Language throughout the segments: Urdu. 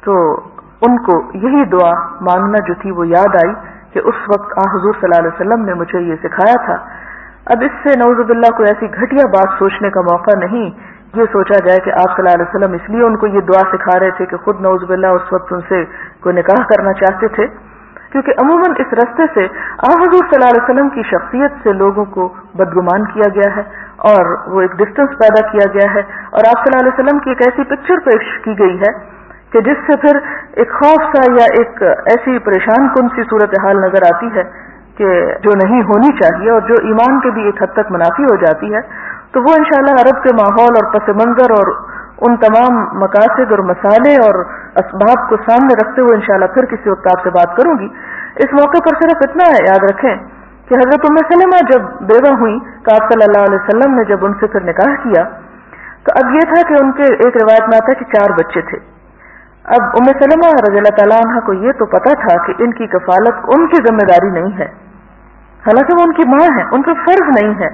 تو ان کو یہی دعا مانگنا جو تھی وہ یاد آئی کہ اس وقت حضور صلی اللہ علیہ وسلم نے مجھے یہ سکھایا تھا. اب اس سے نعوذ باللہ کوئی ایسی گھٹیا بات سوچنے کا موقع نہیں یہ سوچا جائے کہ آپ صلی اللہ علیہ وسلم اس لیے ان کو یہ دعا سکھا رہے تھے کہ خود نعوذ باللہ اس وقت ان سے کوئی نکاح کرنا چاہتے تھے، کیونکہ عموماً اس رستے سے حضور صلی اللہ علیہ وسلم کی شخصیت سے لوگوں کو بدگمان کیا گیا ہے اور وہ ایک ڈسٹنس پیدا کیا گیا ہے، اور آپ صلی اللہ علیہ وسلم کی ایک ایسی پکچر پیش کی گئی ہے کہ جس سے پھر ایک خوف سا یا ایک ایسی پریشان کن سی صورتحال نظر آتی ہے کہ جو نہیں ہونی چاہیے اور جو ایمان کے بھی ایک حد تک منافی ہو جاتی ہے. تو وہ انشاءاللہ عرب کے ماحول اور پس منظر اور ان تمام مقاصد اور مسالے اور اسباب کو سامنے رکھتے ہوئے انشاءاللہ پھر کسی وقت آپ سے بات کروں گی. اس موقع پر صرف اتنا یاد رکھیں کہ حضرت ام سلمہ جب بیوہ ہوئی تو آپ صلی اللہ علیہ وسلم نے جب ان سے پھر نکاح کیا تو اب یہ تھا کہ ان کے ایک روایت میں آتا ہے کہ 4 بچے تھے. اب ام سلمہ رضی اللہ تعالیٰ عنہ کو یہ تو پتا تھا کہ ان کی کفالت ان کی ذمہ داری نہیں ہے، حالانکہ وہ ان کی ماں ہے، ان کا فرض نہیں ہے.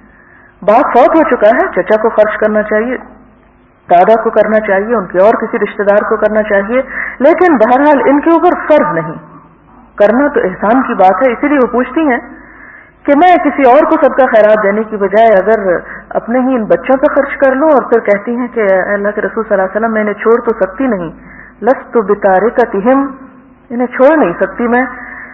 باپ فوت ہو چکا ہے، چچا کو خرچ کرنا چاہیے، دادا کو کرنا چاہیے، ان کے اور کسی رشتہ دار کو کرنا چاہیے، لیکن بہرحال ان کے اوپر فرض نہیں. کرنا تو احسان کی بات ہے، اسی لیے وہ پوچھتی ہیں کہ میں کسی اور کو صدقہ خیرات دینے کی بجائے اگر اپنے ہی ان بچوں پہ خرچ کر لوں. اور پھر کہتی ہیں کہ اللہ کے رسول صلی اللہ علیہ وسلم میں انہیں چھوڑ تو سکتی نہیں، لست بتارکتہم، انہیں چھوڑ نہیں سکتی میں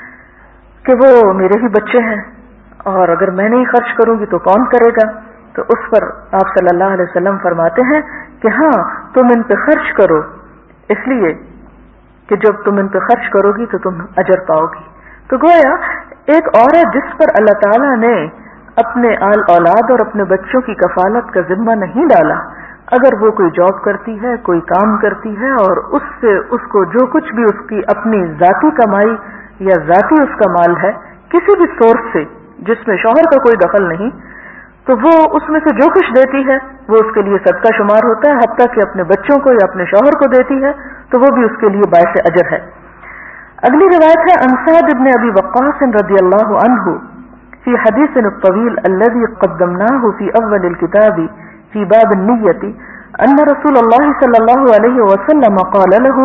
کہ وہ میرے ہی بچے ہیں، اور اگر میں نہیں خرچ کروں گی تو کون کرے گا. تو اس پر آپ صلی اللہ علیہ وسلم فرماتے ہیں کہ ہاں تم ان پہ خرچ کرو، اس لیے کہ جب تم ان پہ خرچ کرو گی تو تم اجر پاؤ گی. تو گویا ایک عورت جس پر اللہ تعالیٰ نے اپنے آل اولاد اور اپنے بچوں کی کفالت کا ذمہ نہیں ڈالا، اگر وہ کوئی جاب کرتی ہے، کوئی کام کرتی ہے اور اس سے اس کو جو کچھ بھی اس کی اپنی ذاتی کمائی یا ذاتی اس کا مال ہے کسی بھی سورس سے جس میں شوہر کا کوئی دخل نہیں، تو وہ اس میں سے جو کچھ دیتی ہے وہ اس کے لیے صدقہ شمار ہوتا ہے، حتیٰ کہ اپنے بچوں کو یا اپنے شوہر کو دیتی ہے تو وہ بھی اس کے لیے باعث اجر ہے. اگلی روایت ہے عن سعد بن ابی وقاص رضی اللہ عنہ فی حدیث الطویل الذي قدمناه في اول الكتاب في باب النیة ان رسول اللہ صلی اللہ علیہ وسلم قال له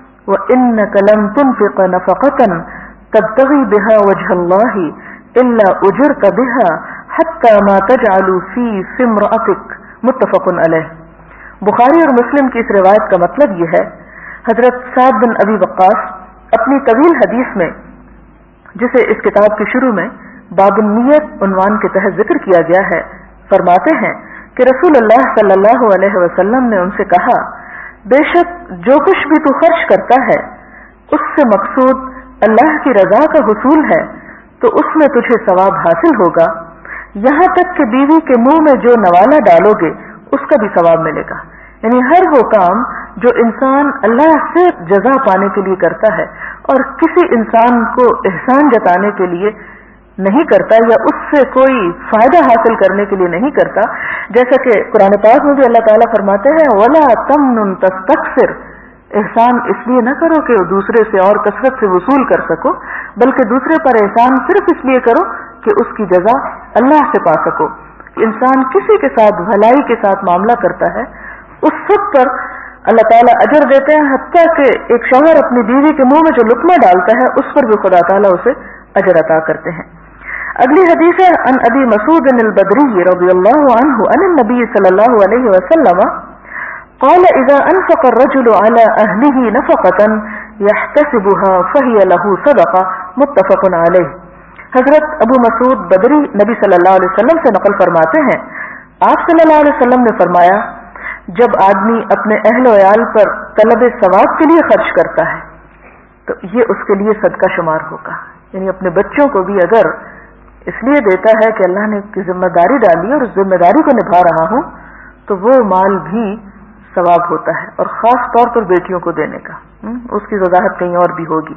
وانك لم تنفق نفقة تبتغي بها وجه الله الا اجرت بها حتى ما تجعل في امرأتك متفق علیہ. بخاری اور مسلم کی اس روایت کا مطلب یہ ہے، حضرت سعد بن ابی وقاص اپنی طویل حدیث میں جسے اس کتاب کے شروع میں باب النیت عنوان کے تحت ذکر کیا گیا ہے، فرماتے ہیں کہ رسول اللہ صلی اللہ علیہ وسلم نے ان سے کہا، بے شک جو کچھ بھی تو خرچ کرتا ہے اس سے مقصود اللہ کی رضا کا حصول ہے تو اس میں تجھے ثواب حاصل ہوگا، یہاں تک کہ بیوی کے منہ میں جو نوالا ڈالو گے اس کا بھی ثواب ملے گا. یعنی ہر وہ کام جو انسان اللہ سے جزا پانے کے لیے کرتا ہے اور کسی انسان کو احسان جتانے کے لیے نہیں کرتا یا اس سے کوئی فائدہ حاصل کرنے کے لیے نہیں کرتا، جیسا کہ قرآن پاک میں بھی اللہ تعالیٰ فرماتے ہیں وَلَا تَمْنُن تَسْتَكْثِرْ، احسان اس لیے نہ کرو کہ دوسرے سے اور کثرت سے وصول کر سکو، بلکہ دوسرے پر احسان صرف اس لیے کرو کہ اس کی جزا اللہ سے پا سکو. انسان کسی کے ساتھ بھلائی کے ساتھ معاملہ کرتا ہے اس سب پر اللہ تعالیٰ اجر دیتے ہیں، حتیٰ کہ ایک شوہر اپنی بیوی کے منہ میں جو لقمہ ڈالتا ہے اس پر بھی خدا تعالیٰ اسے اجر عطا کرتے ہیں. اگلی حدیث ہے عن ابی مسعود البدری رضی اللہ عنہ عن النبی صلی اللہ علیہ وسلم قال اذا انفق الرجل على اهله نفقة يحتسبها فهي له صدقة متفق علیہ. حضرت ابو مسعود بدری نبی صلی اللہ علیہ وسلم سے نقل فرماتے ہیں، آپ صلی اللہ علیہ وسلم نے فرمایا، جب آدمی اپنے اہل و عیال پر طلب ثواب کے لیے خرچ کرتا ہے تو یہ اس کے لیے صدقہ شمار ہوگا. یعنی اپنے بچوں کو بھی اگر اس لیے دیتا ہے کہ اللہ نے کی ذمہ داری ڈالی اور اس ذمہ داری کو نبھا رہا ہوں تو وہ مال بھی ثواب ہوتا ہے، اور خاص طور پر بیٹیوں کو دینے کا. اس کی وضاحت کہیں اور بھی ہوگی،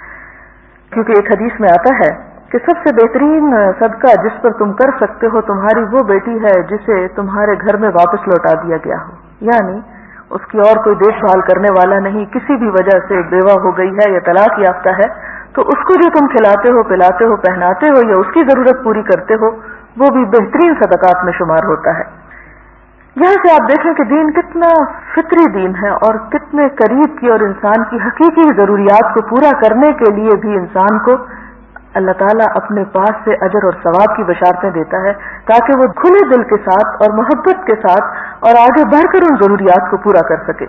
کیونکہ ایک حدیث میں آتا ہے کہ سب سے بہترین صدقہ جس پر تم کر سکتے ہو تمہاری وہ بیٹی ہے جسے تمہارے گھر میں واپس لوٹا دیا گیا ہو، یعنی اس کی اور کوئی دیکھ بھال کرنے والا نہیں، کسی بھی وجہ سے بیوہ ہو گئی ہے یا طلاق یافتہ ہے تو اس کو جو تم کھلاتے ہو، پلاتے ہو، پہناتے ہو یا اس کی ضرورت پوری کرتے ہو وہ بھی بہترین صدقات میں شمار ہوتا ہے. یہاں سے آپ دیکھیں کہ دین کتنا فطری دین ہے اور کتنے قریب کی، اور انسان کی حقیقی ضروریات کو پورا کرنے کے لیے بھی انسان کو اللہ تعالیٰ اپنے پاس سے اجر اور ثواب کی بشارتیں دیتا ہے تاکہ وہ کھلے دل کے ساتھ اور محبت کے ساتھ اور آگے بڑھ کر ان ضروریات کو پورا کر سکے۔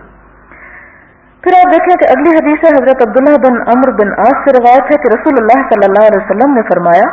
پھر آپ دیکھیں کہ اگلی حدیث ہے حضرت عبداللہ بن عمرو بن عاص سے روایت ہے کہ رسول اللہ صلی اللہ علیہ وسلم نے فرمایا،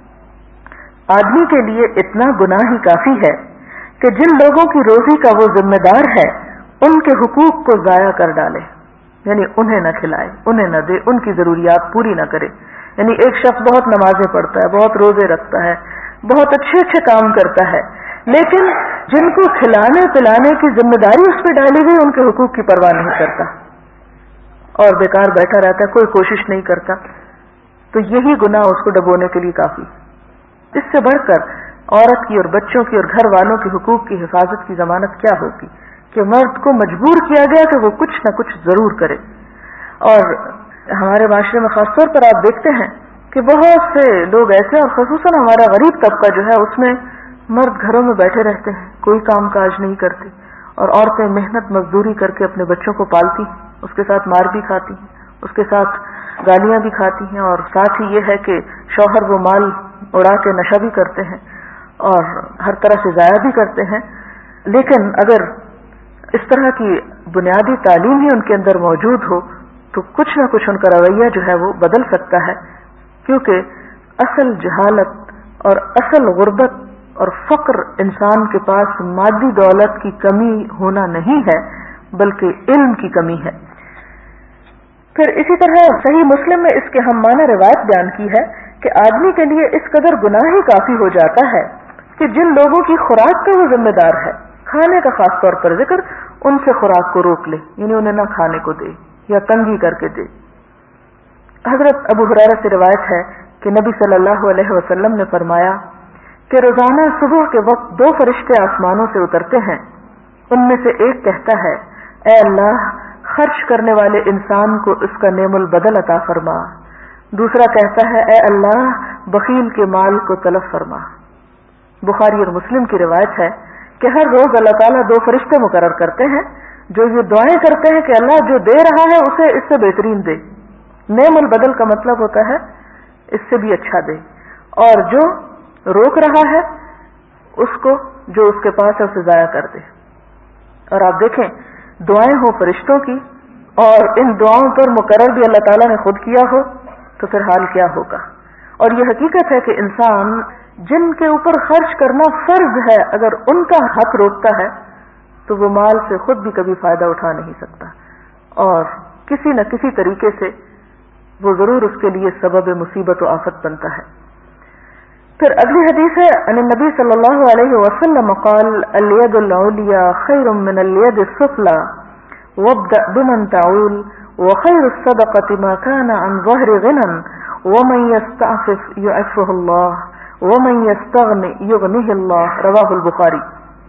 آدمی کے لیے اتنا گناہ ہی کافی ہے کہ جن لوگوں کی روزی کا وہ ذمہ دار ہے ان کے حقوق کو ضائع کر ڈالے، یعنی انہیں نہ کھلائے، انہیں نہ دے، ان کی ضروریات پوری نہ کرے۔ یعنی ایک شخص بہت نمازیں پڑھتا ہے، بہت روزے رکھتا ہے، بہت اچھے کام کرتا ہے، لیکن جن کو کھلانے پلانے کی ذمہ داری اس پہ ڈالی گئی ان کے حقوق کی پرواہ نہیں کرتا اور بیکار بیٹھا رہتا ہے، کوئی کوشش نہیں کرتا، تو یہی گناہ اس کو ڈبونے کے لیے کافی۔ اس سے بڑھ کر عورت کی اور بچوں کی اور گھر والوں کے حقوق کی حفاظت کی ضمانت کیا ہوگی کہ مرد کو مجبور کیا گیا کہ وہ کچھ نہ کچھ ضرور کرے۔ اور ہمارے معاشرے میں خاص طور پر آپ دیکھتے ہیں کہ بہت سے لوگ ایسے، اور خصوصاً ہمارا غریب طبقہ جو ہے اس میں مرد گھروں میں بیٹھے رہتے ہیں، کوئی کام کاج نہیں کرتے، اور عورتیں محنت مزدوری کر کے اپنے بچوں کو پالتی ہیں، اس کے ساتھ مار بھی کھاتی ہیں، اس کے ساتھ گالیاں بھی کھاتی ہیں، اور ساتھ ہی یہ ہے کہ شوہر وہ مال اڑا کے نشہ بھی کرتے ہیں اور ہر طرح سے ضائع بھی کرتے ہیں۔ لیکن اگر اس طرح کی بنیادی تعلیم ہی ان کے اندر موجود ہو تو کچھ نہ کچھ ان کا رویہ جو ہے وہ بدل سکتا ہے، کیونکہ اصل جہالت اور اصل غربت اور فقر انسان کے پاس مادی دولت کی کمی ہونا نہیں ہے بلکہ علم کی کمی ہے۔ پھر اسی طرح صحیح مسلم میں اس کے ہم معنی روایت بیان کی ہے کہ آدمی کے لیے اس قدر گناہ ہی کافی ہو جاتا ہے کہ جن لوگوں کی خوراک کا وہ ذمہ دار ہے، کھانے کا خاص طور پر ذکر، ان سے خوراک کو روک لے، یعنی انہیں نہ کھانے کو دے یا تنگی کر کے دے۔ حضرت ابو ہریرہ سے روایت ہے کہ نبی صلی اللہ علیہ وسلم نے فرمایا کہ روزانہ صبح کے وقت 2 فرشتے آسمانوں سے اترتے ہیں، ان میں سے ایک کہتا ہے، اے اللہ، خرچ کرنے والے انسان کو اس کا نعم البدل عطا فرما۔ دوسرا کہتا ہے، اے اللہ، بخیل کے مال کو تلف فرما۔ بخاری اور مسلم کی روایت ہے کہ ہر روز اللہ تعالیٰ 2 فرشتے مقرر کرتے ہیں جو یہ دعائیں کرتے ہیں کہ اللہ جو دے رہا ہے اسے اس سے بہترین دے۔ نعم البدل کا مطلب ہوتا ہے اس سے بھی اچھا دے، اور جو روک رہا ہے اس کو جو اس کے پاس ہے اسے ضائع کر دے۔ اور آپ دیکھیں دعائیں ہوں فرشتوں کی اور ان دعاؤں پر مقرر بھی اللہ تعالیٰ نے خود کیا ہو تو پھر حال کیا ہوگا۔ اور یہ حقیقت ہے کہ انسان جن کے اوپر خرچ کرنا فرض ہے اگر ان کا حق روکتا ہے تو وہ مال سے خود بھی کبھی فائدہ اٹھا نہیں سکتا، اور کسی نہ کسی طریقے سے وہ ضرور اس کے لیے سبب مصیبت و آفت بنتا ہے۔ پھر اگلی حدیث ہے ان النبی صلی اللہ علیہ وسلم قال الید العلیٰ خیر من الید السفلی وابدأ بمن تعول وخیر الصدقة ما كان عن ظهر غنى ومن يستعفف يعفه الله ومن يستغني يغنه الله، رواہ البخاری۔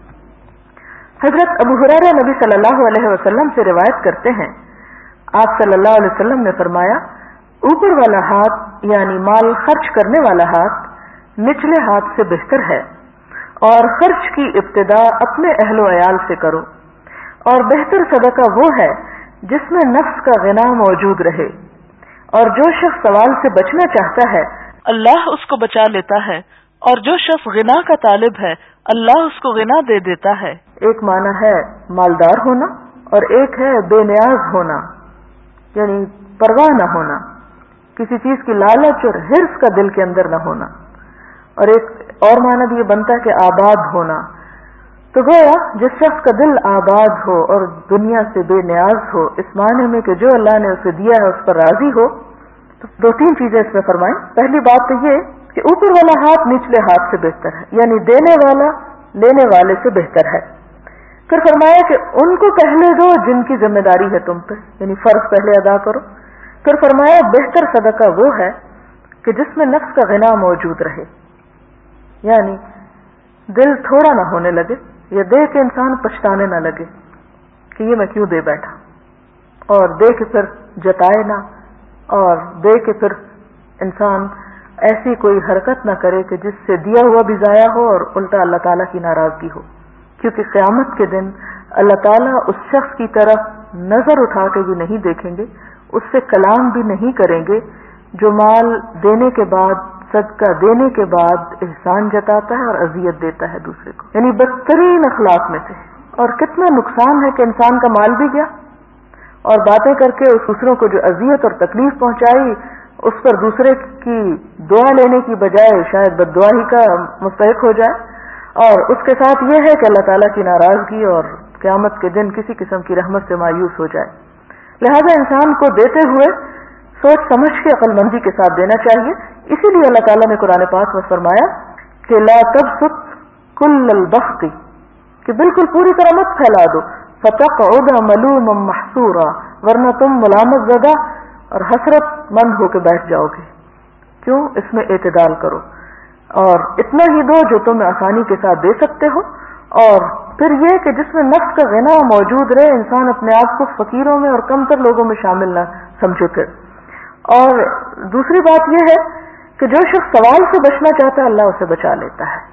حضرت ابو ہریرہ نبی صلی اللہ علیہ وسلم سے روایت کرتے ہیں، آپ صلی اللہ علیہ وسلم نے فرمایا، اوپر والا ہاتھ یعنی مال خرچ کرنے والا ہاتھ نچلے ہاتھ سے بہتر ہے، اور خرچ کی ابتدا اپنے اہل و عیال سے کرو، اور بہتر صدقہ وہ ہے جس میں نفس کا غنا موجود رہے، اور جو شخص سوال سے بچنا چاہتا ہے اللہ اس کو بچا لیتا ہے، اور جو شخص غنا کا طالب ہے اللہ اس کو غنا دے دیتا ہے۔ ایک معنی ہے مالدار ہونا اور ایک ہے بے نیاز ہونا، یعنی پرواہ نہ ہونا، کسی چیز کی لالچ اور حرص کا دل کے اندر نہ ہونا، اور ایک اور معنی بھی یہ بنتا ہے کہ آباد ہونا۔ تو گویا جس شخص کا دل آباد ہو اور دنیا سے بے نیاز ہو، اس معنی میں کہ جو اللہ نے اسے دیا ہے اس پر راضی ہو، تو 2-3 چیزیں اس میں فرمائیں۔ پہلی بات تو یہ کہ اوپر والا ہاتھ نچلے ہاتھ سے بہتر ہے، یعنی دینے والا لینے والے سے بہتر ہے۔ پھر فرمایا کہ ان کو پہلے دو جن کی ذمہ داری ہے تم پہ، یعنی فرض پہلے ادا کرو۔ پھر فرمایا بہتر صدقہ وہ ہے کہ جس میں نفس کا غنا موجود رہے، یعنی دل تھوڑا نہ ہونے لگے یا دے کے انسان پچھتانے نہ لگے کہ یہ میں کیوں دے بیٹھا، اور دے کے پھر جتائے نہ، اور دے کے پھر انسان ایسی کوئی حرکت نہ کرے کہ جس سے دیا ہوا بھی ضائع ہو اور الٹا اللہ تعالیٰ کی ناراضگی ہو، کیونکہ قیامت کے دن اللہ تعالیٰ اس شخص کی طرف نظر اٹھا کے بھی نہیں دیکھیں گے، اس سے کلام بھی نہیں کریں گے جو مال دینے کے بعد، صدقہ دینے کے بعد احسان جتاتا ہے اور اذیت دیتا ہے دوسرے کو، یعنی بدترین اخلاق میں سے۔ اور کتنا نقصان ہے کہ انسان کا مال بھی گیا اور باتیں کر کے اس دوسروں کو جو اذیت اور تکلیف پہنچائی اس پر دوسرے کی دعا لینے کی بجائے شاید بد دعا ہی کا مستحق ہو جائے، اور اس کے ساتھ یہ ہے کہ اللہ تعالیٰ کی ناراضگی اور قیامت کے دن کسی قسم کی رحمت سے مایوس ہو جائے۔ لہذا انسان کو دیتے ہوئے سوچ سمجھ کے عقل مندی کے ساتھ دینا چاہیے۔ اسی لیے اللہ تعالیٰ نے قرآن پاک میں فرمایا کہ لا تبسط کل البسط، کہ بالکل پوری طرح مت پھیلا دو، فتقعد ملوما محسورا، ورنہ تم ملامت زدہ اور حسرت مند ہو کے بیٹھ جاؤ گے۔ کیوں؟ اس میں اعتدال کرو اور اتنا ہی دو جو تم آسانی کے ساتھ دے سکتے ہو، اور پھر یہ کہ جس میں نفس کا غنا موجود رہے، انسان اپنے آپ کو فقیروں میں اور کمتر لوگوں میں شامل نہ سمجھے پھر۔ اور دوسری بات یہ ہے کہ جو شخص سوال سے بچنا چاہتا ہے اللہ اسے بچا لیتا ہے،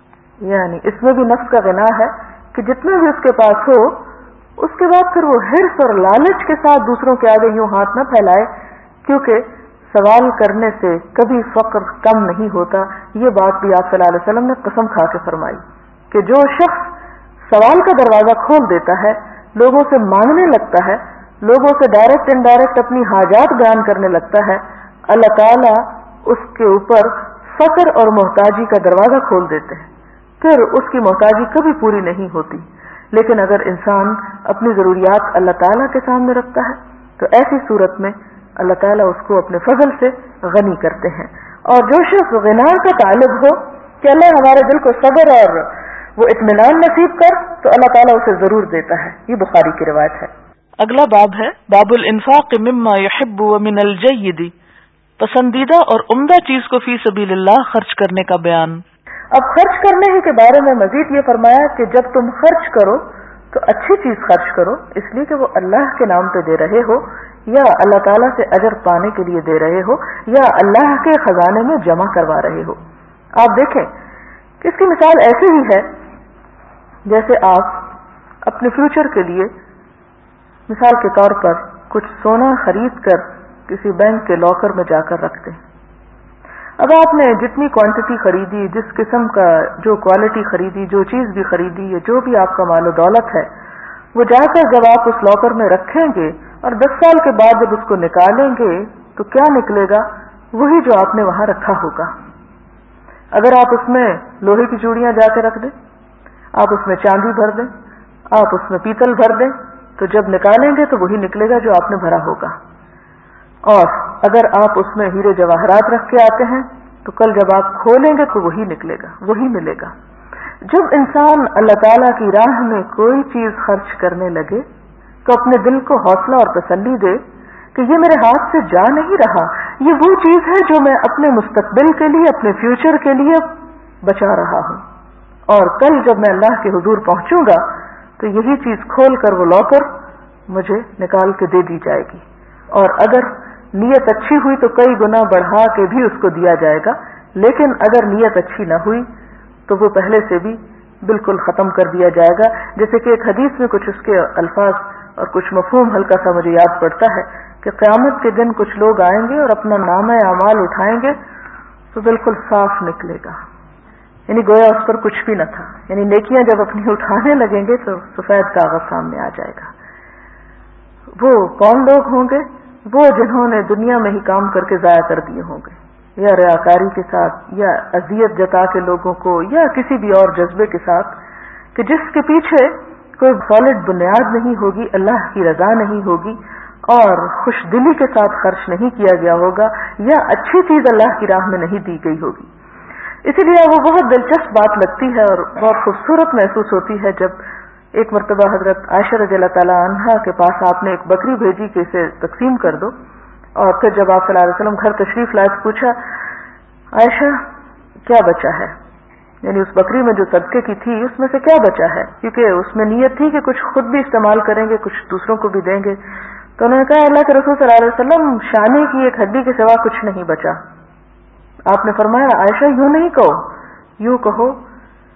یعنی اس میں بھی نفس کا غنا ہے کہ جتنا بھی اس کے پاس ہو اس کے بعد پھر وہ حرص اور لالچ کے ساتھ دوسروں کے آگے یوں ہاتھ نہ پھیلائے، کیونکہ سوال کرنے سے کبھی فقر کم نہیں ہوتا۔ یہ بات بھی آپ صلی اللہ علیہ وسلم نے قسم کھا کے فرمائی کہ جو شخص سوال کا دروازہ کھول دیتا ہے، لوگوں سے مانگنے لگتا ہے، لوگوں سے ڈائریکٹ انڈائریکٹ اپنی حاجات بیان کرنے لگتا ہے، اللہ تعالیٰ اس کے اوپر فقر اور محتاجی کا دروازہ کھول دیتے ہیں، پھر اس کی محتاجی کبھی پوری نہیں ہوتی۔ لیکن اگر انسان اپنی ضروریات اللہ تعالیٰ کے سامنے رکھتا ہے تو ایسی صورت میں اللہ تعالیٰ اس کو اپنے فضل سے غنی کرتے ہیں۔ اور جو شخص غنا کا طالب ہو کہ اللہ ہمارے دل کو صبر اور وہ اطمینان نصیب کر، تو اللہ تعالیٰ اسے ضرور دیتا ہے۔ یہ بخاری کی روایت ہے۔ اگلا باب ہے باب الانفاق مما يحب ومن الجید، پسندیدہ اور عمدہ چیز کو فی سبیل اللہ خرچ کرنے کا بیان۔ اب خرچ کرنے ہی کے بارے میں مزید یہ فرمایا کہ جب تم خرچ کرو تو اچھی چیز خرچ کرو، اس لیے کہ وہ اللہ کے نام پہ دے رہے ہو، یا اللہ تعالیٰ سے اجر پانے کے لیے دے رہے ہو، یا اللہ کے خزانے میں جمع کروا رہے ہو۔ آپ دیکھیں کہ اس کی مثال ایسے ہی ہے جیسے آپ اپنے فیوچر کے لیے مثال کے طور پر کچھ سونا خرید کر کسی بینک کے لاکر میں جا کر رکھتے ہیں۔ اب آپ نے جتنی کوانٹٹی خریدی، جس قسم کا جو کوالٹی خریدی، جو چیز بھی خریدی، یا جو بھی آپ کا مال و دولت ہے، وہ جا کر جب آپ اس لاکر میں رکھیں گے اور 10 سال کے بعد جب اس کو نکالیں گے تو کیا نکلے گا؟ وہی جو آپ نے وہاں رکھا ہوگا۔ اگر آپ اس میں لوہے کی چوڑیاں جا کے رکھ دیں، آپ اس میں چاندی بھر دیں، آپ اس میں پیتل بھر دیں، تو جب نکالیں گے تو وہی نکلے گا جو آپ نے بھرا ہوگا۔ اور اگر آپ اس میں ہیرے جواہرات رکھ کے آتے ہیں تو کل جب آپ کھولیں گے تو وہی نکلے گا، وہی ملے گا۔ جب انسان اللہ تعالیٰ کی راہ میں کوئی چیز خرچ کرنے لگے تو اپنے دل کو حوصلہ اور تسلی دے کہ یہ میرے ہاتھ سے جا نہیں رہا، یہ وہ چیز ہے جو میں اپنے مستقبل کے لیے، اپنے فیوچر کے لیے بچا رہا ہوں، اور کل جب میں اللہ کے حضور پہنچوں گا تو یہی چیز کھول کر وہ لاکر مجھے نکال کے دے دی جائے گی، اور اگر نیت اچھی ہوئی تو کئی گنا بڑھا کے بھی اس کو دیا جائے گا، لیکن اگر نیت اچھی نہ ہوئی تو وہ پہلے سے بھی بالکل ختم کر دیا جائے گا۔ جیسے کہ ایک حدیث میں کچھ اس کے الفاظ اور کچھ مفہوم ہلکا سا مجھے یاد پڑتا ہے کہ قیامت کے دن کچھ لوگ آئیں گے اور اپنا نامہ اعمال اٹھائیں گے تو بالکل صاف نکلے گا، یعنی گویا اس پر کچھ بھی نہ تھا، یعنی نیکیاں جب اپنی اٹھانے لگیں گے تو سفید کاغذ سامنے آ جائے گا۔ وہ کون لوگ ہوں گے؟ وہ جنہوں نے دنیا میں ہی کام کر کے ضائع کر دیے ہوں گے، یا ریاکاری کے ساتھ، یا اذیت جتا کے لوگوں کو، یا کسی بھی اور جذبے کے ساتھ کہ جس کے پیچھے کوئی سالڈ بنیاد نہیں ہوگی، اللہ کی رضا نہیں ہوگی، اور خوش دلی کے ساتھ خرچ نہیں کیا گیا ہوگا، یا اچھی چیز اللہ کی راہ میں نہیں دی گئی ہوگی۔ اسی لیے وہ بہت دلچسپ بات لگتی ہے اور بہت خوبصورت محسوس ہوتی ہے جب ایک مرتبہ حضرت عائشہ رضی اللہ تعالی عنہا کے پاس آپ نے ایک بکری بھیجی کہ اسے تقسیم کر دو، اور پھر جب آپ صلی اللہ علیہ وسلم گھر تشریف لائے تو پوچھا عائشہ کیا بچا ہے، یعنی اس بکری میں جو صدقے کی تھی اس میں سے کیا بچا ہے، کیونکہ اس میں نیت تھی کہ کچھ خود بھی استعمال کریں گے، کچھ دوسروں کو بھی دیں گے۔ تو انہوں نے کہا اللہ کے رسول صلی اللہ علیہ وسلم شانے کی ایک ہڈی کے سوا کچھ نہیں بچا۔ آپ نے فرمایا عائشہ یوں نہیں کہو، یوں کہو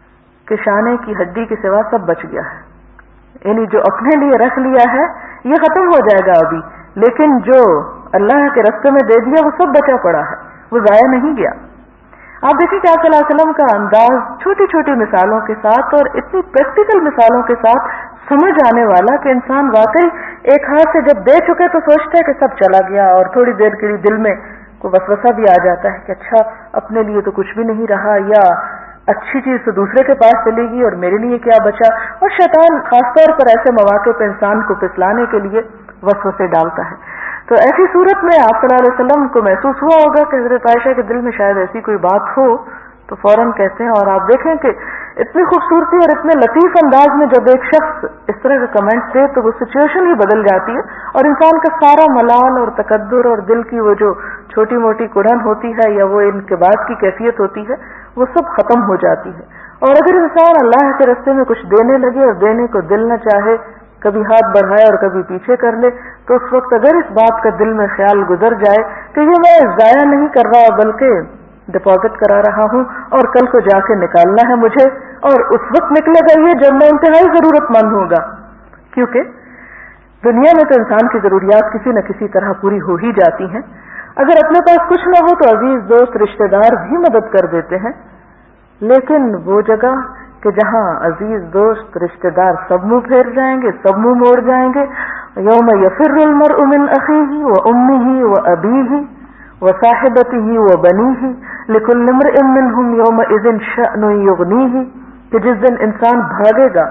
کہ شانے کی ہڈی کے سوا سب بچ گیا ہے، یعنی جو اپنے لیے رکھ لیا ہے یہ ختم ہو جائے گا ابھی، لیکن جو اللہ کے راستے میں دے دیا وہ سب بچا پڑا ہے، وہ ضائع نہیں گیا۔ آپ دیکھیں کہ آپ صلی اللہ علیہ وسلم کا انداز چھوٹی چھوٹی مثالوں کے ساتھ اور اتنی پریکٹیکل مثالوں کے ساتھ سمجھ آنے والا کہ انسان واقعی ایک ہاتھ سے جب دے چکے تو سوچتا ہے کہ سب چلا گیا، اور تھوڑی دیر کے لیے دل میں کوئی وسوسہ بھی آ جاتا ہے کہ اچھا اپنے لیے تو کچھ بھی نہیں رہا، یا اچھی چیز تو دوسرے کے پاس چلے گی اور میرے لیے کیا بچا۔ اور شیطان خاص طور پر ایسے مواقع پہ انسان کو پھسلانے کے لیے وسوسے ڈالتا ہے۔ تو ایسی صورت میں آپ صلی اللہ علیہ وسلم کو محسوس ہوا ہوگا کہ حضرت عائشہ کے دل میں شاید ایسی کوئی بات ہو، تو فوراً کہتے ہیں۔ اور آپ دیکھیں کہ اتنی خوبصورتی اور اتنے لطیف انداز میں جب ایک شخص اس طرح کے کمنٹس دے تو وہ سچویشن ہی بدل جاتی ہے، اور انسان کا سارا ملال اور تکدر اور دل کی وہ جو چھوٹی موٹی کڑن ہوتی ہے یا وہ انقباض کی کیفیت ہوتی ہے وہ سب ختم ہو جاتی ہے۔ اور اگر انسان اللہ کے راستے میں کچھ دینے لگے اور دینے کو دل نہ چاہے، کبھی ہاتھ بڑھائے اور کبھی پیچھے کر لے، تو اس وقت اگر اس بات کا دل میں خیال گزر جائے کہ یہ میں ضائع نہیں کر رہا بلکہ ڈپازٹ کرا رہا ہوں اور کل کو جا کے نکالنا ہے مجھے، اور اس وقت نکلے گا یہ جب میں انتہائی ضرورت مند ہوگا، کیونکہ دنیا میں تو انسان کی ضروریات کسی نہ کسی طرح پوری ہو ہی جاتی ہیں۔ اگر اپنے پاس کچھ نہ ہو تو عزیز دوست رشتہ دار بھی مدد کر دیتے ہیں، لیکن وہ جگہ کہ جہاں عزیز دوست رشتہ دار سب منہ پھیر جائیں گے، سب منہ موڑ جائیں گے، یوم یفر المرء من اخیہ وامہ وابیہ وصاحبتہ وبنیہ لکل امرئ منہم یومئذ شأن یغنیہ، کہ جس دن انسان بھاگے گا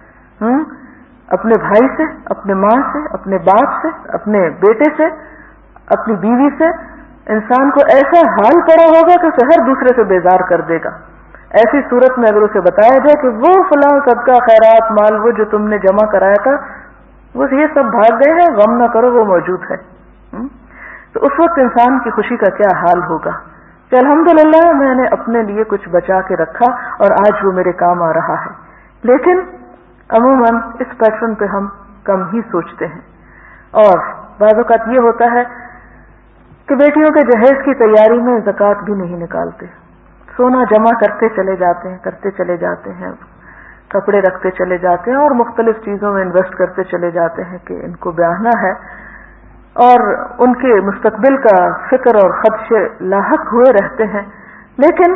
اپنے بھائی سے، اپنے ماں سے، اپنے باپ سے، اپنے بیٹے سے، اپنی بیوی سے، انسان کو ایسا حال پڑا ہوگا کہ اسے ہر دوسرے سے بیزار کر دے گا۔ ایسی صورت میں اگر اسے بتایا جائے کہ وہ فلاں صدقہ خیرات مال وہ جو تم نے جمع کرایا تھا وہ یہ سب بھاگ گئے ہیں، غم نہ کرو وہ موجود ہے، تو اس وقت انسان کی خوشی کا کیا حال ہوگا کہ الحمدللہ میں نے اپنے لیے کچھ بچا کے رکھا اور آج وہ میرے کام آ رہا ہے۔ لیکن عموماً اس پیٹرن پہ ہم کم ہی سوچتے ہیں، اور بعض اوقات یہ ہوتا ہے کہ بیٹیوں کے جہیز کی تیاری میں زکوٰۃ بھی نہیں نکالتے، سونا جمع کرتے چلے جاتے ہیں، کپڑے رکھتے چلے جاتے ہیں اور مختلف چیزوں میں انویسٹ کرتے چلے جاتے ہیں کہ ان کو بیاہنا ہے، اور ان کے مستقبل کا فکر اور خدشے لاحق ہوئے رہتے ہیں۔ لیکن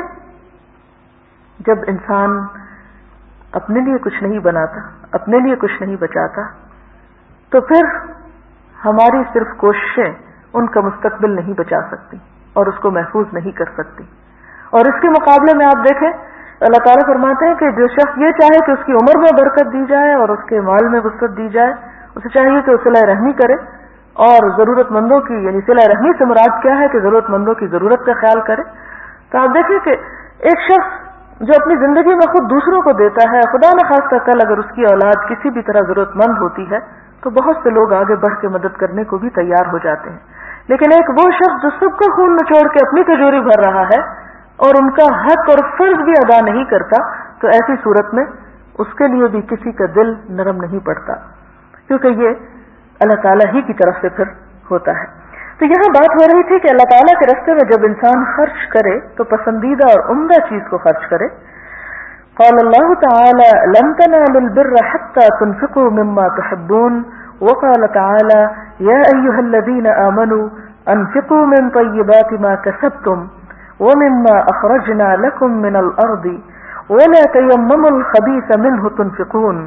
جب انسان اپنے لیے کچھ نہیں بناتا، اپنے لیے کچھ نہیں بچاتا، تو پھر ہماری صرف کوششیں ان کا مستقبل نہیں بچا سکتی اور اس کو محفوظ نہیں کر سکتی۔ اور اس کے مقابلے میں آپ دیکھیں اللہ تعالیٰ فرماتے ہیں کہ جو شخص یہ چاہے کہ اس کی عمر میں برکت دی جائے اور اس کے مال میں وسعت دی جائے، اسے چاہیے کہ وہ صلہ رحمی کرے اور ضرورت مندوں کی، یعنی صلہ رحمی سے مراد کیا ہے کہ ضرورت مندوں کی ضرورت کا خیال کرے۔ تو آپ دیکھیں کہ ایک شخص جو اپنی زندگی میں خود دوسروں کو دیتا ہے، خدا نخواستہ کل اگر اس کی اولاد کسی بھی طرح ضرورت مند ہوتی ہے تو بہت سے لوگ آگے بڑھ کے مدد کرنے کو بھی تیار ہو جاتے ہیں۔ لیکن ایک وہ شخص جو سب کا خون نچوڑ کے اپنی تجوری بھر رہا ہے اور ان کا حق اور فرض بھی ادا نہیں کرتا، تو ایسی صورت میں اس کے لیے بھی کسی کا دل نرم نہیں پڑتا، کیونکہ یہ اللہ تعالیٰ ہی کی طرف سے پھر ہوتا ہے۔ تو یہاں بات ہو رہی تھی کہ اللہ تعالیٰ کے راستے میں جب انسان خرچ کرے تو پسندیدہ اور عمدہ چیز کو خرچ کرے۔ قال اللہ تعالی لن تنالوا البر حتى تنفقوا مما تحبون، وقال تعالی یا ایھا الذین آمنوا انفقوا من طیبات ما کسبتم ومما اخرجنا لكم من الارض ولا تيمموا الخبيث منه تنفقون،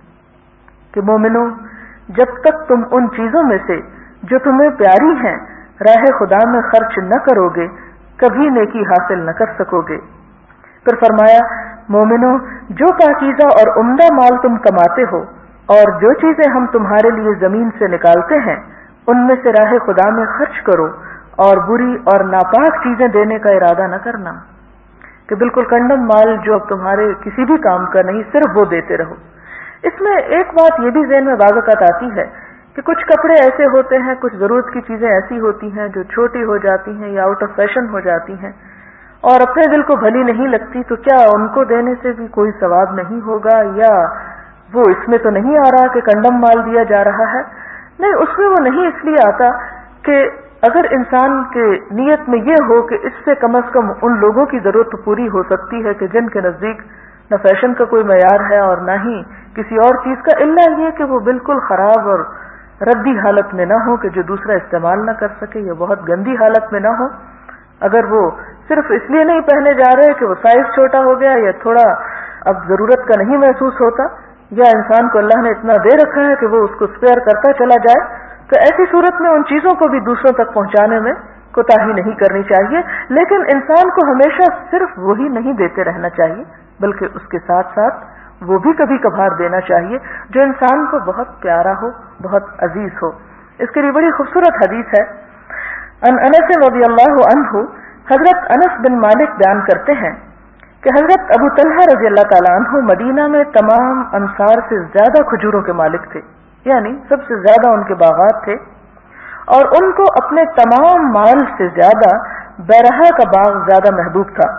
کہ مومنو جب تک تم ان چیزوں میں سے جو تمہیں پیاری ہیں راہ خدا میں خرچ نہ کرو گے کبھی نیکی حاصل نہ کر سکو گے۔ پھر فرمایا مومنو جو پاکیزہ اور عمدہ مال تم کماتے ہو اور جو چیزیں ہم تمہارے لیے زمین سے نکالتے ہیں ان میں سے راہ خدا میں خرچ کرو اور بری اور ناپاک چیزیں دینے کا ارادہ نہ کرنا، کہ بالکل کنڈم مال جو اب تمہارے کسی بھی کام کا نہیں صرف وہ دیتے رہو۔ اس میں ایک بات یہ بھی ذہن میں بعض اوقات آتی ہے کہ کچھ کپڑے ایسے ہوتے ہیں، کچھ ضرورت کی چیزیں ایسی ہوتی ہیں جو چھوٹی ہو جاتی ہیں یا آؤٹ آف فیشن ہو جاتی ہیں اور اپنے دل کو بھلی نہیں لگتی، تو کیا ان کو دینے سے بھی کوئی ثواب نہیں ہوگا، یا وہ اس میں تو نہیں آ رہا کہ کنڈم مال دیا جا رہا ہے؟ نہیں، اس میں وہ نہیں اس لیے آتا کہ اگر انسان کے نیت میں یہ ہو کہ اس سے کم از کم ان لوگوں کی ضرورت پوری ہو سکتی ہے کہ جن کے نزدیک نہ فیشن کا کوئی معیار ہے اور نہ ہی کسی اور چیز کا، الا یہ کہ وہ بالکل خراب اور ردی حالت میں نہ ہو کہ جو دوسرا استعمال نہ کر سکے، یا بہت گندی حالت میں نہ ہو۔ اگر وہ صرف اس لیے نہیں پہنے جا رہے کہ وہ سائز چھوٹا ہو گیا یا تھوڑا اب ضرورت کا نہیں محسوس ہوتا، یا انسان کو اللہ نے اتنا دے رکھا ہے کہ وہ اس کو اسپیئر کرتا چلا جائے، تو ایسی صورت میں ان چیزوں کو بھی دوسروں تک پہنچانے میں کوتاہی نہیں کرنی چاہیے۔ لیکن انسان کو ہمیشہ صرف وہی نہیں دیتے رہنا چاہیے، بلکہ اس کے ساتھ ساتھ وہ بھی کبھی کبھار دینا چاہیے جو انسان کو بہت پیارا ہو، بہت عزیز ہو۔ اس کے لیے بڑی خوبصورت حدیث ہے، ان انس رضی اللہ عنہ، حضرت انس بن مالک بیان کرتے ہیں کہ حضرت ابو طلحہ رضی اللہ تعالیٰ عنہ مدینہ میں تمام انصار سے زیادہ کھجوروں کے مالک تھے، یعنی سب سے زیادہ ان کے باغات تھے، اور ان کو اپنے تمام مال سے زیادہ بیرہا کا باغ زیادہ محبوب تھا۔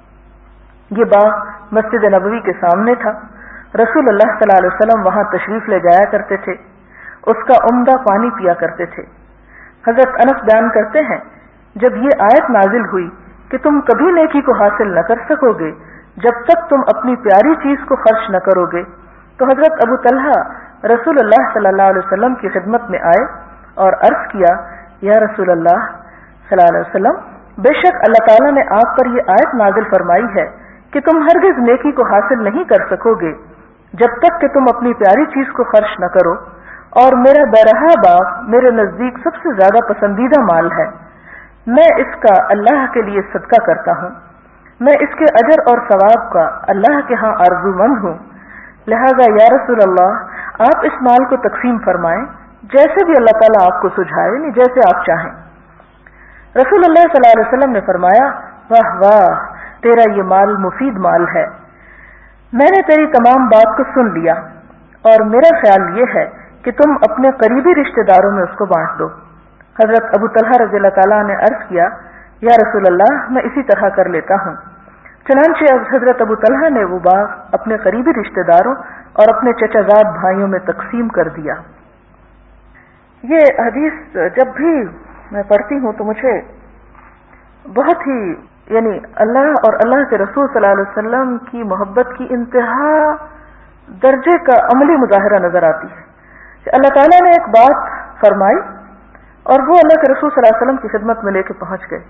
یہ باغ مسجد نبوی کے سامنے تھا، رسول اللہ صلی اللہ علیہ وسلم وہاں تشریف لے جایا کرتے تھے، اس کا عمدہ پانی پیا کرتے تھے۔ حضرت انس بیان کرتے ہیں جب یہ آیت نازل ہوئی کہ تم کبھی نیکی کو حاصل نہ کر سکو گے جب تک تم اپنی پیاری چیز کو خرچ نہ کرو گے، تو حضرت ابو طلحہ رسول اللہ صلی اللہ علیہ وسلم کی خدمت میں آئے اور عرض کیا، یا رسول اللہ صلی اللہ علیہ وسلم، بے شک اللہ تعالیٰ نے آپ پر یہ آیت نازل فرمائی ہے کہ تم ہرگز نیکی کو حاصل نہیں کر سکو گے جب تک کہ تم اپنی پیاری چیز کو خرچ نہ کرو، اور میرا بیرہا باغ میرے نزدیک سب سے زیادہ پسندیدہ مال ہے، میں اس کا اللہ کے لیے صدقہ کرتا ہوں، میں اس کے اجر اور ثواب کا اللہ کے ہاں آرزو مند ہوں، لہذا یا رسول اللہ آپ اس مال کو تقسیم فرمائیں جیسے بھی اللہ تعالیٰ آپ کو سجھائے، یعنی جیسے آپ چاہیں۔ رسول اللہ صلی اللہ علیہ وسلم نے فرمایا، واہ واہ، تیرا یہ مال مفید مال ہے، میں نے تیری تمام بات کو سن لیا، اور میرا خیال یہ ہے کہ تم اپنے قریبی رشتہ داروں میں اس کو بانٹ دو۔ حضرت ابو طلحہ رضی اللہ تعالیٰ نے عرض کیا، یا رسول اللہ میں اسی طرح کر لیتا ہوں۔ چنانچہ حضرت ابو طلحہ نے وہ باغ اپنے قریبی رشتہ داروں اور اپنے چچا زاد بھائیوں میں تقسیم کر دیا۔ یہ حدیث جب بھی میں پڑھتی ہوں تو مجھے بہت ہی یعنی اللہ اور اللہ کے رسول صلی اللہ علیہ وسلم کی محبت کی انتہا درجے کا عملی مظاہرہ نظر آتی ہے کہ اللہ تعالیٰ نے ایک بات فرمائی اور وہ اللہ کے رسول صلی اللہ علیہ وسلم کی خدمت میں لے کے پہنچ گئے،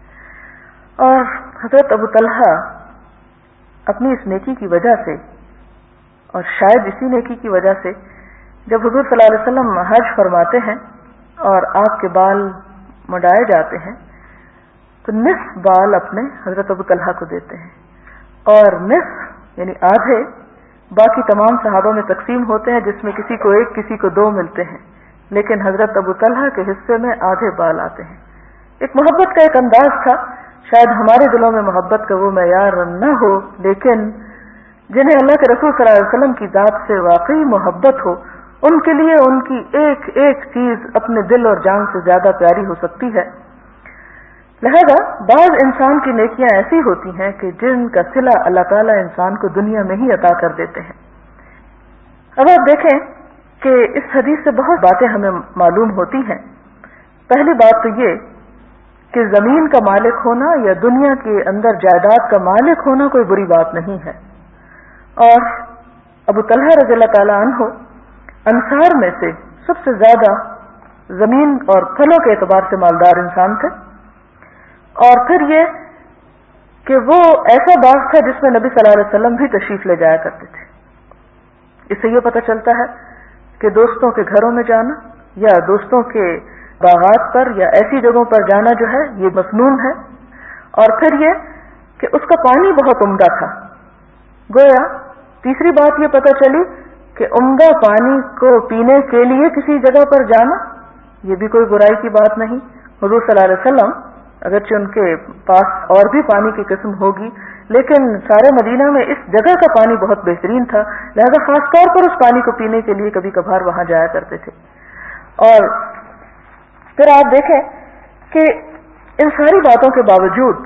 اور حضرت ابو طلحہ اپنی اس نیکی کی وجہ سے اور شاید اسی نیکی کی وجہ سے جب حضور صلی اللہ علیہ وسلم حج فرماتے ہیں اور آپ کے بال مڈائے جاتے ہیں تو نصف بال اپنے حضرت ابو طلحہ کو دیتے ہیں، اور نصف یعنی آدھے باقی تمام صحابہ میں تقسیم ہوتے ہیں، جس میں کسی کو ایک کسی کو دو ملتے ہیں، لیکن حضرت ابو طلحہ کے حصے میں آدھے بال آتے ہیں۔ ایک محبت کا ایک انداز تھا، شاید ہمارے دلوں میں محبت کا وہ معیار نہ ہو، لیکن جنہیں اللہ کے رسول صلی اللہ علیہ وسلم کی ذات سے واقعی محبت ہو، ان کے لیے ان کی ایک ایک چیز اپنے دل اور جان سے زیادہ پیاری ہو سکتی ہے۔ لہذا بعض انسان کی نیکیاں ایسی ہوتی ہیں کہ جن کا صلہ اللہ تعالیٰ انسان کو دنیا میں ہی عطا کر دیتے ہیں۔ اب آپ دیکھیں کہ اس حدیث سے بہت باتیں ہمیں معلوم ہوتی ہیں۔ پہلی بات تو یہ کہ زمین کا مالک ہونا یا دنیا کے اندر جائیداد کا مالک ہونا کوئی بری بات نہیں ہے، اور ابو طلحہ رضی اللہ تعالیٰ عنہ انصار میں سے سب سے زیادہ زمین اور پھلوں کے اعتبار سے مالدار انسان تھے، اور پھر یہ کہ وہ ایسا باغ تھا جس میں نبی صلی اللہ علیہ وسلم بھی تشریف لے جایا کرتے تھے۔ اس سے یہ پتہ چلتا ہے کہ دوستوں کے گھروں میں جانا یا دوستوں کے باغات پر یا ایسی جگہوں پر جانا جو ہے یہ مسنون ہے، اور پھر یہ کہ اس کا پانی بہت عمدہ تھا۔ گویا تیسری بات یہ پتہ چلی کہ عمدہ پانی کو پینے کے لیے کسی جگہ پر جانا یہ بھی کوئی برائی کی بات نہیں۔ حضور صلی اللہ علیہ وسلم اگرچہ ان کے پاس اور بھی پانی کی قسم ہوگی، لیکن سارے مدینہ میں اس جگہ کا پانی بہت بہترین تھا، لہذا خاص طور پر اس پانی کو پینے کے لیے کبھی کبھار وہاں جایا کرتے تھے۔ اور پھر آپ دیکھیں کہ ان ساری باتوں کے باوجود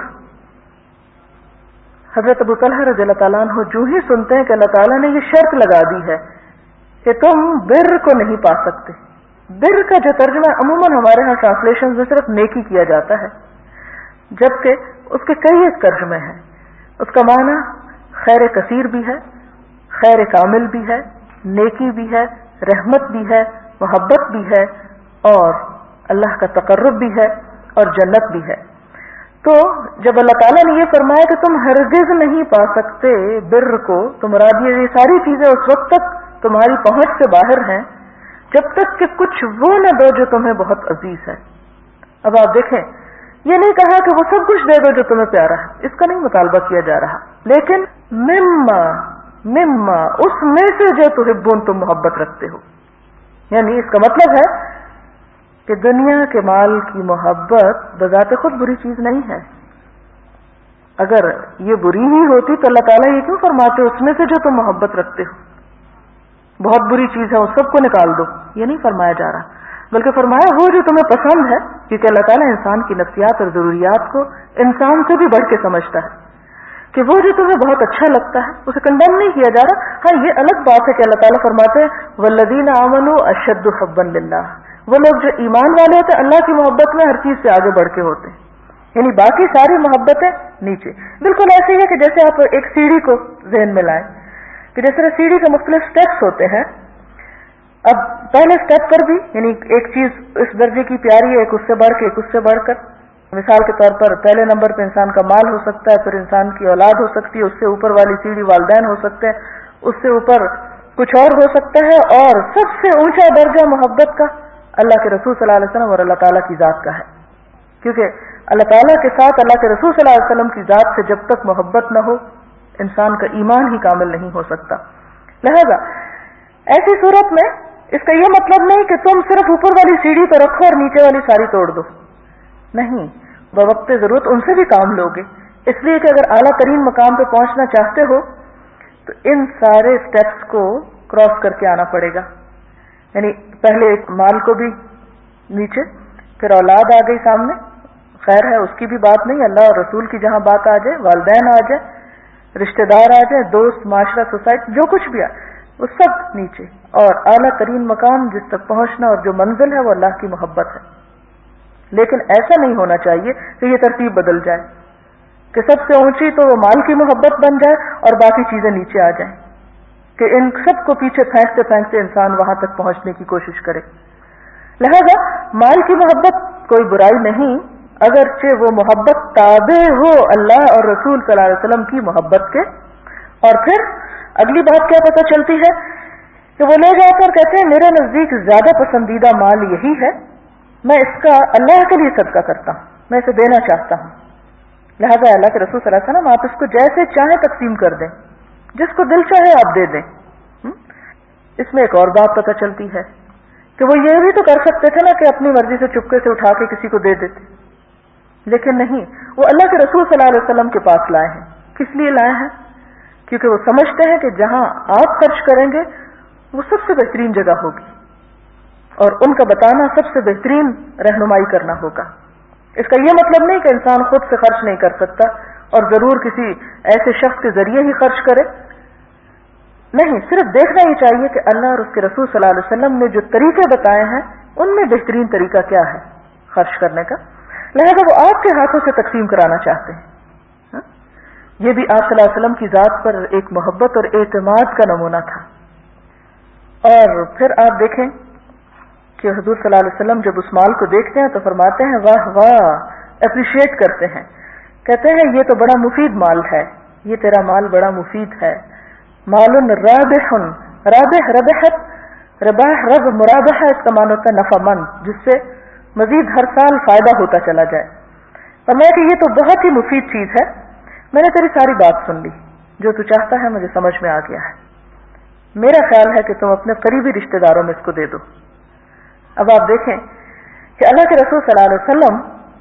حضرت ابو طلحہ رضی اللہ تعالیٰ عنہ جو ہی سنتے ہیں کہ اللہ تعالیٰ نے یہ شرط لگا دی ہے کہ تم بر کو نہیں پا سکتے۔ بر کا جو ترجمہ عموماً ہمارے ہاں ٹرانسلیشن میں صرف نیکی کیا جاتا ہے، جبکہ اس کے کئی ایک ترجمے ہیں۔ اس کا معنی خیر کثیر بھی ہے، خیر کامل بھی ہے، نیکی بھی ہے، رحمت بھی ہے، محبت بھی ہے، اور اللہ کا تقرب بھی ہے، اور جنت بھی ہے۔ تو جب اللہ تعالیٰ نے یہ فرمایا کہ تم ہرگز نہیں پا سکتے بر کو، تو مراد یہ ساری چیزیں اس وقت تک تمہاری پہنچ سے باہر ہیں جب تک کہ کچھ وہ نہ دو جو تمہیں بہت عزیز ہے۔ اب آپ دیکھیں، یہ نہیں کہا کہ وہ سب کچھ دے دو جو تمہیں پیارا ہے، اس کا نہیں مطالبہ کیا جا رہا، لیکن مما اس میں سے جو تحبون تم محبت رکھتے ہو، یعنی اس کا مطلب ہے کہ دنیا کے مال کی محبت بذات خود بری چیز نہیں ہے۔ اگر یہ بری ہی ہوتی تو اللہ تعالیٰ یہ کیوں فرماتے اس میں سے جو تم محبت رکھتے ہو بہت بری چیز ہے، اس سب کو نکال دو، یہ نہیں فرمایا جا رہا، بلکہ فرمایا وہ جو تمہیں پسند ہے، کیونکہ اللہ تعالیٰ انسان کی نفسیات اور ضروریات کو انسان سے بھی بڑھ کے سمجھتا ہے، کہ وہ جو تمہیں بہت اچھا لگتا ہے اسے کنڈیم نہیں کیا جا رہا۔ ہاں یہ الگ بات ہے کہ اللہ تعالیٰ فرماتے ہیں والذین آمنوا اشد حبا للہ، وہ لوگ جو ایمان والے ہوتے ہیں اللہ کی محبت میں ہر چیز سے آگے بڑھ کے ہوتے ہیں، یعنی باقی ساری محبتیں نیچے۔ بالکل ایسے ہی ہے کہ جیسے آپ ایک سیڑھی کو ذہن میں لائیں کہ جس طرح سیڑھی کے مختلف سٹیپس ہوتے ہیں، اب پہلے سٹیپ پر بھی یعنی ایک چیز اس درجے کی پیاری ہے، ایک اس سے بڑھ کے ایک اس سے بڑھ کر، مثال کے طور پر پہلے نمبر پہ انسان کا مال ہو سکتا ہے، پھر انسان کی اولاد ہو سکتی ہے، اس سے اوپر والی سیڑھی والدین ہو سکتے ہیں، اس سے اوپر کچھ اور ہو سکتا ہے، اور سب سے اونچا درجہ محبت کا اللہ کے رسول صلی اللہ علیہ وسلم اور اللہ تعالیٰ کی ذات کا ہے، کیونکہ اللہ تعالیٰ کے ساتھ اللہ کے رسول صلی اللہ علیہ وسلم کی ذات سے جب تک محبت نہ ہو انسان کا ایمان ہی کامل نہیں ہو سکتا۔ لہذا ایسی صورت میں اس کا یہ مطلب نہیں کہ تم صرف اوپر والی سیڑھی تو رکھو اور نیچے والی ساری توڑ دو، نہیں، بوقت ضرورت ان سے بھی کام لوگے، اس لیے کہ اگر اعلیٰ ترین مقام پہ پہنچنا چاہتے ہو تو ان سارے سٹیپس کو کراس کر کے آنا پڑے گا، یعنی پہلے ایک مال کو بھی نیچے، پھر اولاد آ گئی سامنے، خیر ہے اس کی بھی بات نہیں، اللہ اور رسول کی جہاں بات آ جائے، والدین آ جائے، رشتہ دار آ جائے، دوست، معاشرہ، سوسائٹی، جو کچھ بھی آئے وہ سب نیچے، اور اعلیٰ ترین مقام جس تک پہنچنا اور جو منزل ہے وہ اللہ کی محبت ہے۔ لیکن ایسا نہیں ہونا چاہیے کہ یہ ترتیب بدل جائے کہ سب سے اونچی تو وہ مال کی محبت بن جائے اور باقی چیزیں نیچے آ جائیں، کہ ان سب کو پیچھے پھینکتے پھینکتے انسان وہاں تک پہنچنے کی کوشش کرے۔ لہذا مال کی محبت کوئی برائی نہیں، اگرچہ وہ محبت تابع ہو اللہ اور رسول صلی اللہ علیہ وسلم کی محبت کے۔ اور پھر اگلی بات کیا پتہ چلتی ہے کہ وہ لے جا کر کہتے ہیں میرے نزدیک زیادہ پسندیدہ مال یہی ہے، میں اس کا اللہ کے لیے صدقہ کرتا ہوں، میں اسے دینا چاہتا ہوں۔ لہذا اللہ کے رسول صلی اللہ علیہ وسلم آپ اس کو جیسے چاہیں تقسیم کر دیں، جس کو دل چاہے آپ دے دیں۔ اس میں ایک اور بات پتہ چلتی ہے کہ وہ یہ بھی تو کر سکتے تھے نا کہ اپنی مرضی سے چپکے سے اٹھا کے کسی کو دے دیتے، لیکن نہیں، وہ اللہ کے رسول صلی اللہ علیہ وسلم کے پاس لائے ہیں۔ کس لیے لائے ہیں؟ کیونکہ وہ سمجھتے ہیں کہ جہاں آپ خرچ کریں گے وہ سب سے بہترین جگہ ہوگی، اور ان کا بتانا سب سے بہترین رہنمائی کرنا ہوگا۔ اس کا یہ مطلب نہیں کہ انسان خود سے خرچ نہیں کر سکتا اور ضرور کسی ایسے شخص کے ذریعے ہی خرچ کرے، نہیں، صرف دیکھنا ہی چاہیے کہ اللہ اور اس کے رسول صلی اللہ علیہ وسلم نے جو طریقے بتائے ہیں ان میں بہترین طریقہ کیا ہے خرچ کرنے کا، لہذا وہ آپ کے ہاتھوں سے تقسیم کرانا چاہتے ہیں۔ یہ بھی آپ صلی اللہ علیہ وسلم کی ذات پر ایک محبت اور اعتماد کا نمونہ تھا۔ اور پھر آپ دیکھیں کہ حضور صلی اللہ علیہ وسلم جب اس مال کو دیکھتے ہیں تو فرماتے ہیں واہ واہ، اپریشیٹ کرتے ہیں، کہتے ہیں یہ تو بڑا مفید مال ہے، یہ تیرا مال بڑا مفید ہے، مال رابح، رابح ربحت، رباح رب مرابح، اس کا معنی ہوتا ہے نفع مند، جس سے مزید ہر سال فائدہ ہوتا چلا جائے۔ فرمایا کہ یہ تو بہت ہی مفید چیز ہے، میں نے تیری ساری بات سن لی، جو تو چاہتا ہے مجھے سمجھ میں آ گیا ہے، میرا خیال ہے کہ تم اپنے قریبی رشتہ داروں میں اس کو دے دو۔ اب آپ دیکھیں کہ اللہ کے رسول صلی اللہ علیہ وسلم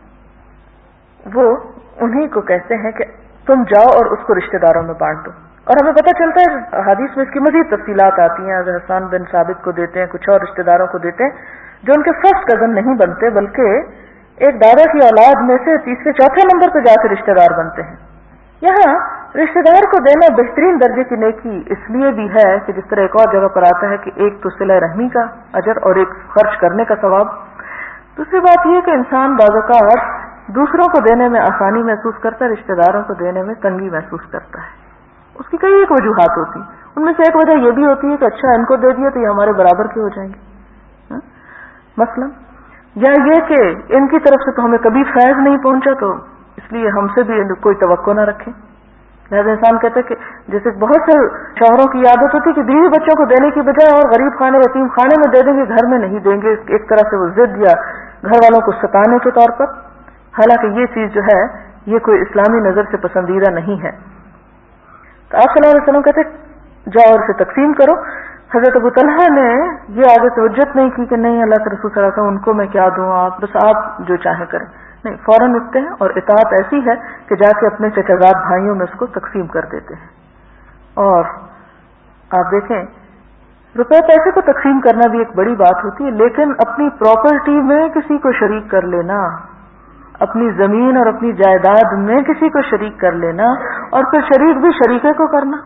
وہ انہی کو کہتے ہیں کہ تم جاؤ اور اس کو رشتہ داروں میں بانٹ دو، اور ہمیں پتہ چلتا ہے حدیث میں اس کی مزید تفصیلات آتی ہیں، حضرت حسان بن ثابت کو دیتے ہیں، کچھ اور رشتہ داروں کو دیتے ہیں جو ان کے فرسٹ کزن نہیں بنتے بلکہ ایک دادا کی اولاد میں سے تیسرے چوتھے نمبر پہ جا کے رشتہ دار بنتے ہیں۔ یہاں رشتہ دار کو دینا بہترین درجے کی نیکی اس لیے بھی ہے کہ جس طرح ایک اور جگہ پر آتا ہے کہ ایک تو صلہ رحمی کا اجر اور ایک خرچ کرنے کا ثواب، دوسری بات یہ کہ انسان بعض اوقات دوسروں کو دینے میں آسانی محسوس کرتا ہے، رشتہ داروں کو دینے میں تنگی محسوس کرتا ہے، اس کی کئی ایک وجوہات ہوتی ہیں. ان میں سے ایک وجہ یہ بھی ہوتی ہے کہ اچھا ان کو دے دیا تو یہ ہمارے برابر کے ہو جائیں گے مثلا, یا یہ کہ ان کی طرف سے تو ہمیں کبھی فیض نہیں پہنچا تو اس لیے ہم سے بھی کوئی توقع نہ رکھے. لہذا انسان کہتا ہے کہ جیسے بہت سے شوہروں کی عادت ہوتی ہے کہ بیوی بچوں کو دینے کی بجائے اور غریب خانے یتیم خانے میں دے دیں گے, گھر میں نہیں دیں گے, ایک طرح سے وہ ضد یا گھر والوں کو ستانے کے طور پر. حالانکہ یہ چیز جو ہے یہ کوئی اسلامی نظر سے پسندیدہ نہیں ہے. تو آپ صلی اللہ علیہ وسلم کہتے جاؤ اور اسے تقسیم کرو. حضرت ابو طلحہ نے یہ آگے توجہ نہیں کی کہ نہیں اللہ کے رسول صلی اللہ علیہ وسلم ان کو میں کیا دوں, آپ بس آپ جو چاہیں کریں. نہیں, فوراً اٹھتے ہیں اور اطاعت ایسی ہے کہ جا کے اپنے چچازاد بھائیوں میں اس کو تقسیم کر دیتے ہیں. اور آپ دیکھیں روپے پیسے کو تقسیم کرنا بھی ایک بڑی بات ہوتی ہے, لیکن اپنی پراپرٹی میں کسی کو شریک کر لینا, اپنی زمین اور اپنی جائیداد میں کسی کو شریک کر لینا, اور پھر شریک بھی شریکے کو کرنا.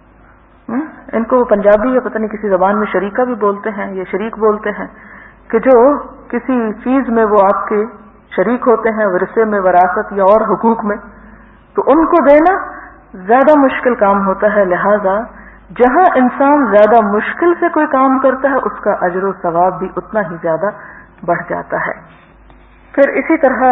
ان کو پنجابی یا پتہ نہیں کسی زبان میں شریکہ بھی بولتے ہیں یا شریک بولتے ہیں, کہ جو کسی چیز میں وہ آپ کے شریک ہوتے ہیں, ورثے میں, وراثت یا اور حقوق میں, تو ان کو دینا زیادہ مشکل کام ہوتا ہے. لہذا جہاں انسان زیادہ مشکل سے کوئی کام کرتا ہے اس کا اجر و ثواب بھی اتنا ہی زیادہ بڑھ جاتا ہے. پھر اسی طرح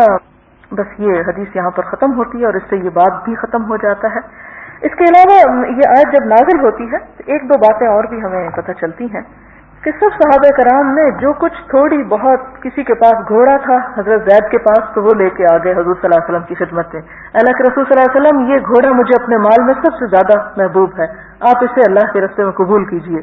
بس یہ حدیث یہاں پر ختم ہوتی ہے اور اس سے یہ بات بھی ختم ہو جاتا ہے. اس کے علاوہ یہ آیت جب نازل ہوتی ہے تو ایک دو باتیں اور بھی ہمیں پتہ چلتی ہیں کہ سب صحابہ کرام نے جو کچھ تھوڑی بہت, کسی کے پاس گھوڑا تھا حضرت زید کے پاس تو وہ لے کے آ گئے حضور صلی اللہ علیہ وسلم کی خدمت میں, اللہ کے رسول صلی اللہ علیہ وسلم یہ گھوڑا مجھے اپنے مال میں سب سے زیادہ محبوب ہے, آپ اسے اللہ کے راستے میں قبول کیجئے.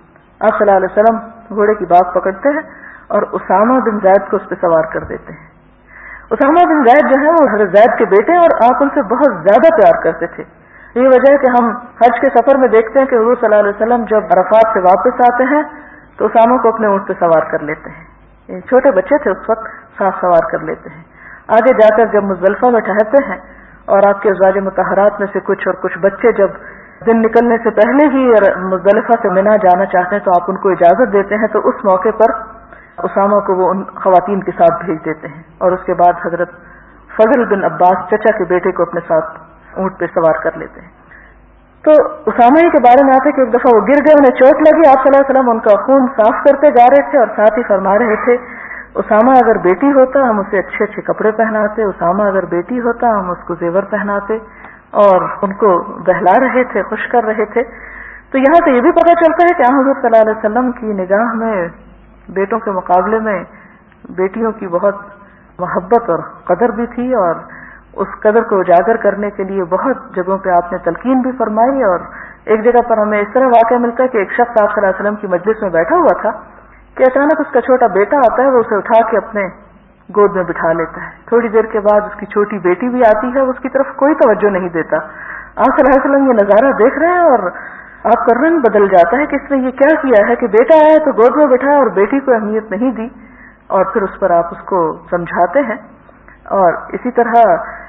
آپ صلی اللہ علیہ وسلم گھوڑے کی بات پکڑتے ہیں اور اسامہ بن زید کو اس پہ سوار کر دیتے ہیں. اسامہ بن زید جو ہے وہ حضرت زید کے بیٹے اور آپ ان سے بہت زیادہ پیار کرتے تھے. یہ وجہ ہے کہ ہم حج کے سفر میں دیکھتے ہیں کہ حضور صلی اللہ علیہ وسلم جب عرفات سے واپس آتے ہیں تو اسامہ کو اپنے اونٹ پہ سوار کر لیتے ہیں. چھوٹے بچے تھے اس وقت, ساتھ سوار کر لیتے ہیں. آگے جا کر جب مزدلفہ میں ٹھہرتے ہیں اور آپ کے ازواج مطہرات میں سے کچھ اور کچھ بچے جب دن نکلنے سے پہلے ہی مزدلفہ سے منا جانا چاہتے ہیں تو آپ ان کو اجازت دیتے ہیں, تو اس موقع پر اسامہ کو وہ ان خواتین کے ساتھ بھیج دیتے ہیں. اور اس کے بعد حضرت فضل بن عباس چچا کے بیٹے کو اپنے ساتھ اونٹ پہ سوار کر لیتے ہیں. تو اسامہ ہی کے بارے میں آتے کہ ایک دفعہ وہ گر گئے, انہیں چوٹ لگی, آپ صلی اللہ علیہ وسلم ان کا خون صاف کرتے جا رہے تھے اور ساتھ ہی فرما رہے تھے اسامہ اگر بیٹی ہوتا ہم اسے اچھے اچھے کپڑے پہناتے, اسامہ اگر بیٹی ہوتا ہم اس کو زیور پہناتے, اور ان کو بہلا رہے تھے, خوش کر رہے تھے. تو یہاں سے یہ بھی پتہ چلتا ہے کہ حضرت صلی اللہ علیہ وسلم کی نگاہ میں بیٹوں کے مقابلے میں بیٹیوں کی بہت محبت اور قدر بھی تھی, اور اس قدر کو اجاگر کرنے کے لیے بہت جگہوں پہ آپ نے تلقین بھی فرمائی. اور ایک جگہ پر ہمیں اس طرح واقعہ ملتا ہے کہ ایک شخص آپ صلی اللہ علیہ وسلم کی مجلس میں بیٹھا ہوا تھا کہ اچانک اس کا چھوٹا بیٹا آتا ہے, وہ اسے اٹھا کے اپنے گود میں بٹھا لیتا ہے. تھوڑی دیر کے بعد اس کی چھوٹی بیٹی بھی آتی ہے, اس کی طرف کوئی توجہ نہیں دیتا. آپ صلی اللہ علیہ وسلم یہ نظارہ دیکھ رہے ہیں اور آپ کا رنگ بدل جاتا ہے کہ اس نے یہ کیا کیا ہے کہ بیٹا آیا تو گود میں بٹھایا اور بیٹی کو اہمیت نہیں دی. اور پھر اس پر آپ اس کو سمجھاتے ہیں. اور اسی طرح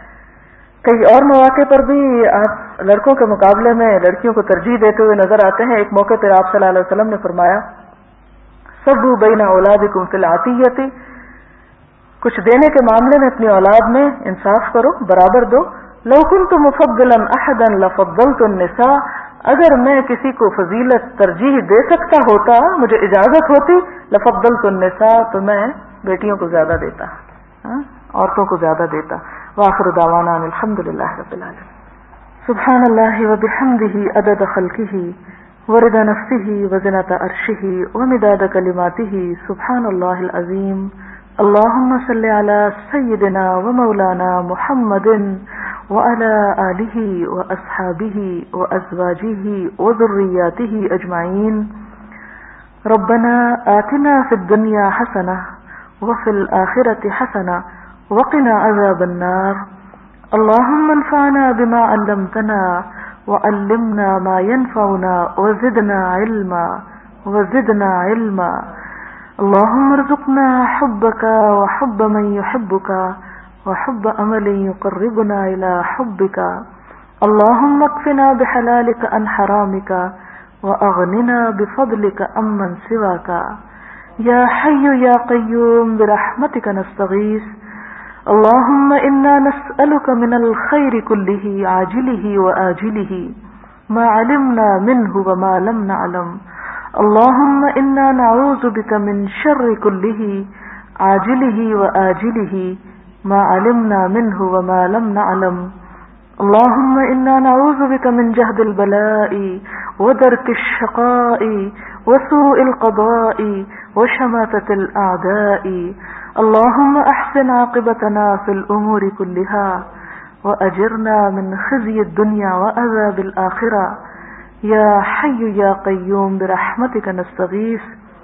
کئی اور مواقع پر بھی آپ لڑکوں کے مقابلے میں لڑکیوں کو ترجیح دیتے ہوئے نظر آتے ہیں. ایک موقع پر آپ صلی اللہ علیہ وسلم نے فرمایا سبو بین اولادکم فی العطیۃ, کچھ دینے کے معاملے میں اپنی اولاد میں انصاف کرو, برابر دو. لو کنت مفضلا احدا لفضلت النساء, اگر میں کسی کو فضیلت ترجیح دے سکتا ہوتا, مجھے اجازت ہوتی, لفضلت النساء, تو میں بیٹیوں کو زیادہ دیتا, عورتوں کو زیادہ دیتا. وآخر دعوانا الحمدللہ رب العالمین. سبحان اللہ وبحمدہ عدد خلقہ ورضا نفسہ وزنۃ عرشہ ومداد کلماتہ. سبحان اللہ العظیم. اللہم صل علی سیدنا ومولانا محمد وعلى آلہ واصحابہ وازواجہ وذریاتہ اجمعین. ربنا آتنا فی الدنیا حسنہ وفی الآخرۃ حسنہ وقنا عذاب النار. اللهم انفعنا بما علمتنا وعلمنا ما ينفعنا وزدنا علما. اللهم ارزقنا حبك وحب من يحبك وحب عمل يقربنا إلى حبك. اللهم اكفنا بحلالك عن حرامك وأغننا بفضلك عمن سواك. يا حي يا قيوم برحمتك نستغيث. اللهم إنا نسألك من الخير كله عاجله وآجله ما علمنا منه وما لم نعلم اللهم إنا نعوذ بك من شر كله عاجله وآجله ما علمنا منه وما لم نعلم اللهم إنا نعوذ بك من جهد البلاء ودرك الشقاء وسوء القضاء وشماتة الأعداء اللهم أحسن عاقبتنا في الأمور كلها وأجرنا من خزي الدنيا وعذاب الآخرة یا حی یا قیوم برحمتک نستغیث۔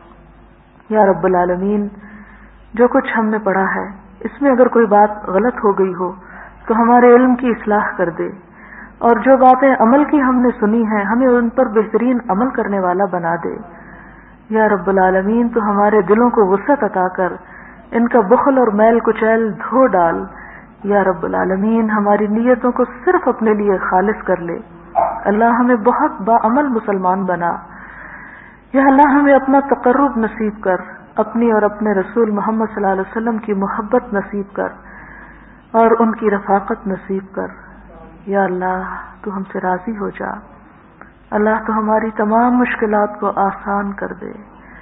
یا رب العالمین، جو کچھ ہم نے پڑھا ہے اس میں اگر کوئی بات غلط ہو گئی ہو تو ہمارے علم کی اصلاح کر دے، اور جو باتیں عمل کی ہم نے سنی ہیں ہمیں ان پر بہترین عمل کرنے والا بنا دے۔ یا رب العالمین، تو ہمارے دلوں کو وسعت عطا کر ان کا بخل اور میل کچیل دھو ڈال۔ یا رب العالمین، ہماری نیتوں کو صرف اپنے لیے خالص کر لے۔ اللہ ہمیں بہت باعمل مسلمان بنا۔ یا اللہ ہمیں اپنا تقرب نصیب کر، اپنی اور اپنے رسول محمد صلی اللہ علیہ وسلم کی محبت نصیب کر اور ان کی رفاقت نصیب کر۔ یا اللہ تو ہم سے راضی ہو جا۔ اللہ تو ہماری تمام مشکلات کو آسان کر دے۔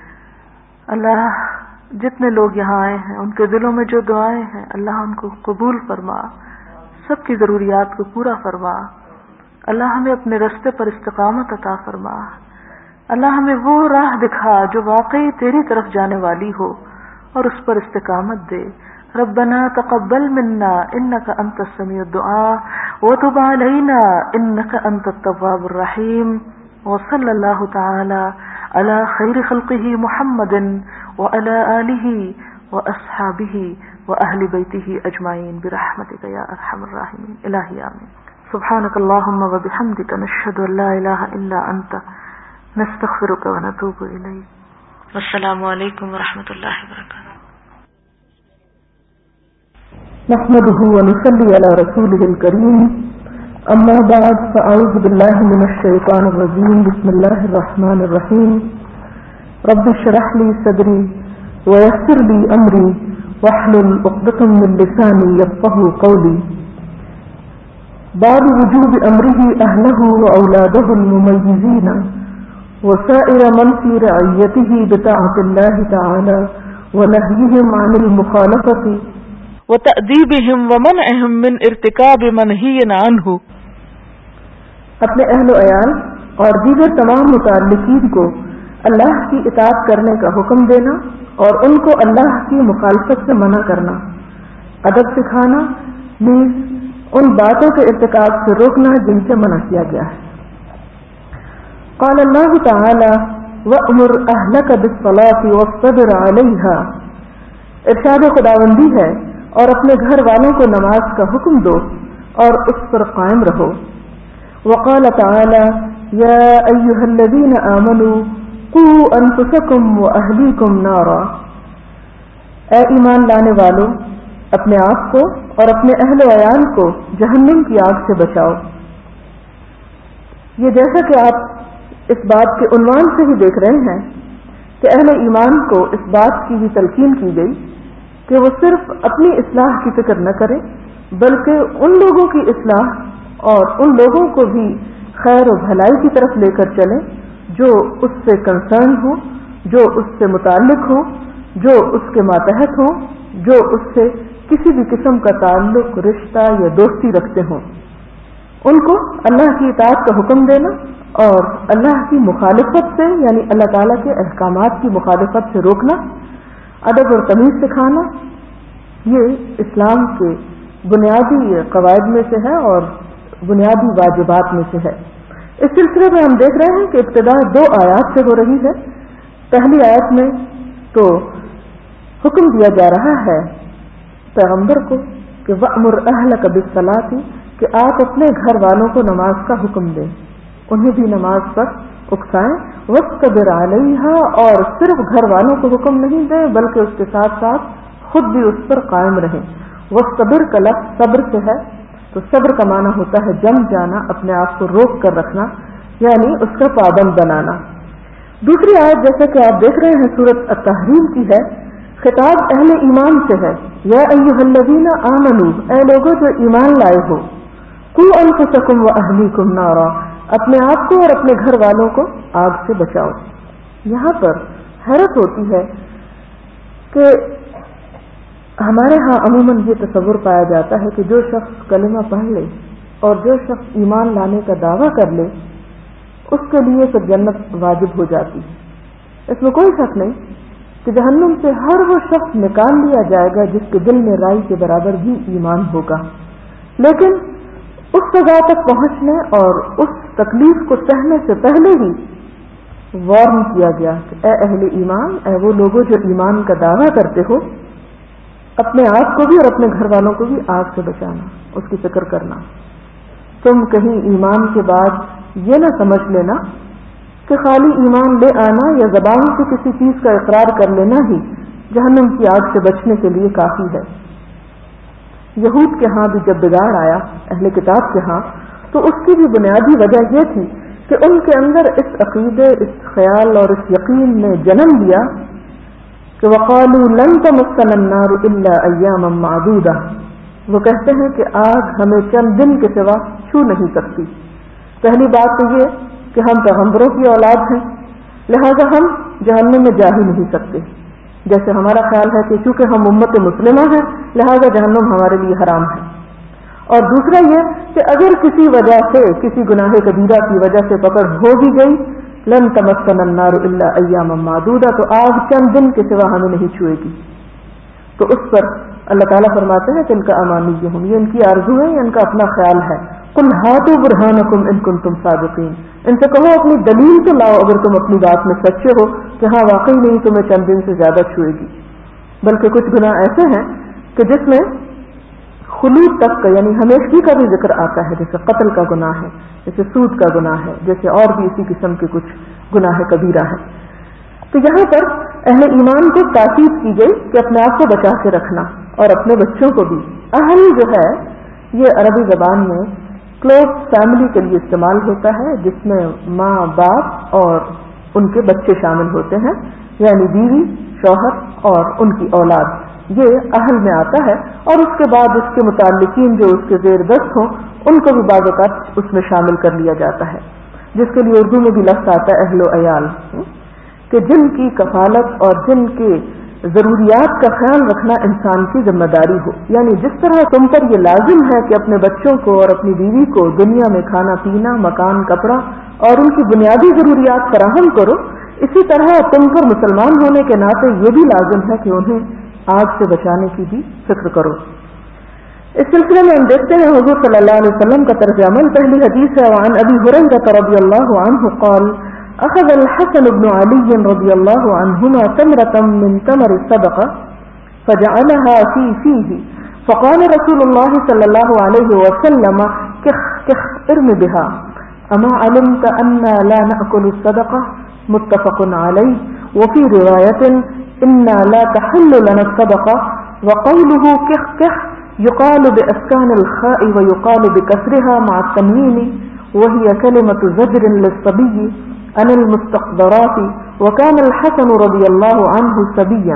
اللہ جتنے لوگ یہاں آئے ہیں ان کے دلوں میں جو دعائیں ہیں اللہ ان کو قبول فرما، سب کی ضروریات کو پورا فرما۔ اللہ ہمیں اپنے راستے پر استقامت عطا فرما۔ اللہ ہمیں وہ راہ دکھا جو واقعی تیری طرف جانے والی ہو اور اس پر استقامت دے۔ ربنا تقبل منا انك انت السميع الدعاء وتب علينا انك انت التواب الرحيم وصلى الله تعالى على خير خلقه محمد وعلى آله واصحابه واهل بيته اجمعين برحمتك يا ارحم الراحمين الہی آمین۔ سبحانك اللهم وبحمدك نشهد ان لا اله الا انت نستغفرك ونتوب اليك۔ والسلام علیکم ورحمۃ اللہ وبرکاتہ۔ نحمده ونصلي على رسوله الكريم اما بعد فاعوذ بالله من الشيطان الرجيم بسم الله الرحمن الرحيم رب اشرح لي صدري ويسر لي امري واحلل عقدة من لساني يفقهوا قولي باب وجوب امره اهله واولاده المميزين وسائر من في رعيته بطاعة الله تعالى ونهيهم عن المخالفة وتأديبهم ومنعهم من ارتكاب منهي عنه۔ اپنے اہل و عیال اور دیگر تمام متعلقین کو اللہ کی اطاعت کرنے کا حکم دینا اور ان کو اللہ کی مخالفت سے منع کرنا، ادب سکھانا، نیز ان باتوں کے ارتکاب سے روکنا جن سے منع کیا گیا ہے۔ قال اللہ تعالی وَأْمُرْ أَهْلَكَ بِالصَّلَاةِ وَاصْطَبِرْ عَلَيْهَا، ارشاد خداوندی ہے اور اپنے گھر والوں کو نماز کا حکم دو اور اس پر قائم رہو۔ وقال تعالی یا ایھا الذین آمنوا قوا انفسکم واہلیکم نارا، اے ایمان لانے والو اپنے آپ کو اور اپنے اہل و عیال کو جہنم کی آگ سے بچاؤ۔ یہ جیسا کہ آپ اس بات کے عنوان سے ہی دیکھ رہے ہیں کہ اہل ایمان کو اس بات کی بھی تلقین کی گئی کہ وہ صرف اپنی اصلاح کی فکر نہ کرے بلکہ ان لوگوں کی اصلاح اور ان لوگوں کو بھی خیر و بھلائی کی طرف لے کر چلیں جو اس سے کنسرن ہوں، جو اس سے متعلق ہوں، جو اس کے ماتحت ہوں، جو اس سے کسی بھی قسم کا تعلق، رشتہ یا دوستی رکھتے ہوں۔ ان کو اللہ کی اطاعت کا حکم دینا اور اللہ کی مخالفت سے یعنی اللہ تعالیٰ کے احکامات کی مخالفت سے روکنا، ادب اور تمیز سکھانا، یہ اسلام کے بنیادی قواعد میں سے ہے اور بنیادی واجبات میں سے ہے۔ اس سلسلے میں ہم دیکھ رہے ہیں کہ ابتدا 2 آیات سے ہو رہی ہے۔ پہلی آیت میں تو حکم دیا جا رہا ہے پیغمبر کو کہ وَأْمُرْ أَهْلَكَ بِالصَّلَاةِ، کہ آپ اپنے گھر والوں کو نماز کا حکم دیں، انہیں بھی نماز پر اکسائیں، وَاصْطَبِرْ عَلَيْهَا، اور صرف گھر والوں کو حکم نہیں دیں بلکہ اس کے ساتھ ساتھ خود بھی اس پر قائم رہیں۔ وَاصْطَبِرْ کا لفظ صبر سے ہے، تو صبر کا معنی ہوتا ہے جم جانا، اپنے آپ کو روک کر رکھنا، یعنی اس کا پابند بنانا۔ دوسری آیت جیسا کہ آپ دیکھ رہے ہیں سورۃ التحریم کی ہے، خطاب اہل ایمان سے ہے، یا ایھا الذین آمنوا، اے لوگوں جو ایمان لائے ہو، قوا انفسکم واہلیکم نارا، اپنے آپ کو اور اپنے گھر والوں کو آگ سے بچاؤ۔ یہاں پر حیرت ہوتی ہے کہ ہمارے ہاں عموماً یہ تصور پایا جاتا ہے کہ جو شخص کلمہ پڑھ لے اور جو شخص ایمان لانے کا دعویٰ کر لے اس کے لیے پھر جنت واجب ہو جاتی ہے۔ اس میں کوئی شک نہیں کہ جہنم سے ہر وہ شخص نکال لیا جائے گا جس کے دل میں رائی کے برابر بھی ایمان ہوگا، لیکن اس سزا تک پہنچنے اور اس تکلیف کو سہنے سے پہلے ہی وارن کیا گیا کہ اے اہل ایمان، اے وہ لوگوں جو ایمان کا دعویٰ کرتے ہو، اپنے آپ کو بھی اور اپنے گھر والوں کو بھی آگ سے بچانا، اس کی فکر کرنا۔ تم کہیں ایمان کے بعد یہ نہ سمجھ لینا کہ خالی ایمان لے آنا یا زبان سے کسی چیز کا اقرار کر لینا ہی جہنم کی آگ سے بچنے کے لیے کافی ہے۔ یہود کے ہاں بھی جب بگاڑ آیا اہل کتاب کے ہاں، تو اس کی بھی بنیادی وجہ یہ تھی کہ ان کے اندر اس عقیدے، اس خیال اور اس یقین نے جنم لیا کہ وقالوا لن تمسنا النار الا ایاما معدودہ، وہ کہتے ہیں کہ آگ ہمیں چند دن کے سوا چھو نہیں سکتی۔ پہلی بات تو یہ کہ ہم پیغمبروں کی اولاد ہیں، لہذا ہم جہنم میں جا ہی نہیں سکتے، جیسے ہمارا خیال ہے کہ چونکہ ہم امت مسلمہ ہیں لہذا جہنم ہمارے لیے حرام ہے۔ اور دوسرا یہ کہ اگر کسی وجہ سے، کسی گناہ کبیرہ کی وجہ سے پکڑ ہو بھی گئی، لن تمسنا النار الا ایاما معدودہ، تو آگ چند دن کے سوا ہمیں نہیں چھوئے گی۔ تو اس پر اللہ تعالیٰ فرماتے ہیں کہ ان کا امانیہم، یہ ان کی آرزو ہے، یہ ان کا اپنا خیال ہے۔ قل ہاتوا برہانکم ان کنتم صادقین، ان سے کہو اپنی دلیل تو لاؤ اگر تم اپنی بات میں سچے ہو کہ ہاں واقعی نہیں تمہیں چند دن سے زیادہ چھوئے گی۔ بلکہ کچھ گناہ ایسے ہیں کہ جس میں خلود تک کا یعنی ہمیشگی کا بھی ذکر آتا ہے، جیسے قتل کا گناہ ہے، جیسے سود کا گناہ ہے، جیسے اور بھی اسی قسم کے کچھ گناہ کبیرہ ہے۔ تو یہاں پر اہل ایمان کو تاکید کی گئی کہ اپنے آپ کو بچا کے رکھنا اور اپنے بچوں کو بھی۔ اہل جو ہے یہ عربی زبان میں کلوز فیملی کے لیے استعمال ہوتا ہے، جس میں ماں، باپ اور ان کے بچے شامل ہوتے ہیں، یعنی بیوی، شوہر اور ان کی اولاد، یہ اہل میں آتا ہے۔ اور اس کے بعد اس کے متعلقین جو اس کے زیر دست ہوں ان کو بھی بعض اوقات اس میں شامل کر لیا جاتا ہے، جس کے لیے اردو میں بھی لفظ آتا ہے اہل و عیال، کہ جن کی کفالت اور جن کے ضروریات کا خیال رکھنا انسان کی ذمہ داری ہو۔ یعنی جس طرح تم پر یہ لازم ہے کہ اپنے بچوں کو اور اپنی بیوی کو دنیا میں کھانا پینا، مکان، کپڑا اور ان کی بنیادی ضروریات فراہم کرو، اسی طرح تم پر مسلمان ہونے کے ناطے یہ بھی لازم ہے کہ انہیں آگ سے بچانے کی بھی فکر کرو۔ اس سلسلے میں ہم دیکھتے ہیں حضور صلی اللہ علیہ وسلم کا طرز عمل۔ پہلی حدیث ہے وعن ابی ہریرہ رضی اللہ عنہ قال اخذ الحسن بن علي رضي الله عنهما تمرة من تمر الصدقة فجعلها في فيه فقال رسول الله صلى الله عليه وسلم كخ كخ ارم بها أما علمت أننا لا نأكل الصدقة متفق عليه وفي رواية إنا لا تحل لنا الصدقة وقوله كخ كخ يقال بأسكان الخاء ويقال بكسرها مع التنوين وهي كلمة زجر للصبي عن المستقدرات وكان الحسن رضی اللہ عنہ صبیا۔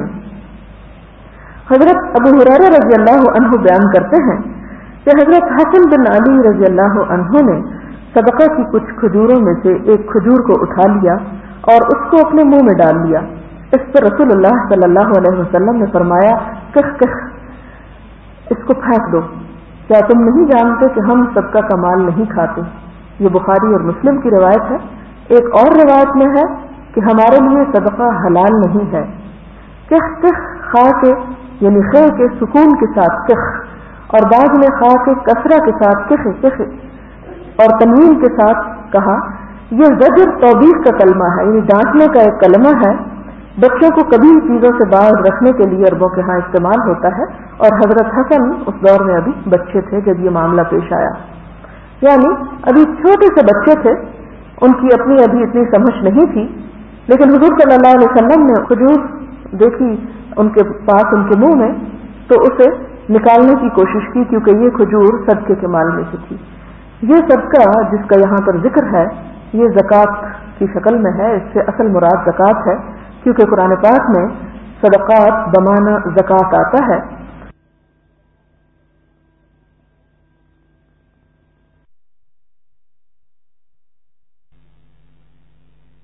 حضرت ابو ہریرہ رضی اللہ عنہ بیان کرتے ہیں کہ حضرت حسن بن علی رضی اللہ عنہ نے صدقہ کی کچھ کھجوروں میں سے ایک کھجور کو اٹھا لیا اور اس کو اپنے منہ میں ڈال لیا۔ اس پر رسول اللہ صلی اللہ علیہ وسلم نے فرمایا کخ کخ، اس کو پھینک دو، کیا تم نہیں جانتے کہ ہم صدقہ کا مال نہیں کھاتے؟ یہ بخاری اور مسلم کی روایت ہے۔ ایک اور روایت میں ہے کہ ہمارے لیے صدقہ حلال نہیں ہے۔ کخ کخ خا کے یعنی خے کے سکون کے ساتھ کخ، اور بعض نے خا کے کسرہ کے ساتھ کخ کخ اور تنوین کے ساتھ کہا۔ یہ زجر توبیخ کا کلمہ ہے، یعنی ڈانٹنے کا ایک کلمہ ہے۔ بچوں کو قبیح چیزوں سے باز رکھنے کے لیے عربوں کے ہاں استعمال ہوتا ہے، اور حضرت حسن اس دور میں ابھی بچے تھے جب یہ معاملہ پیش آیا، یعنی ابھی چھوٹے سے بچے تھے، ان کی اپنی ابھی اتنی سمجھ نہیں تھی، لیکن حضور صلی اللہ علیہ وسلم نے کھجور دیکھی ان کے پاس، ان کے منہ میں، تو اسے نکالنے کی کوشش کی، کیونکہ یہ کھجور صدقے کے مال میں سے تھی۔ یہ صدقہ جس کا یہاں پر ذکر ہے یہ زکوٰۃ کی شکل میں ہے، اس سے اصل مراد زکوٰۃ ہے، کیونکہ قرآن پاک میں صدقات بمعنی زکوٰۃ آتا ہے،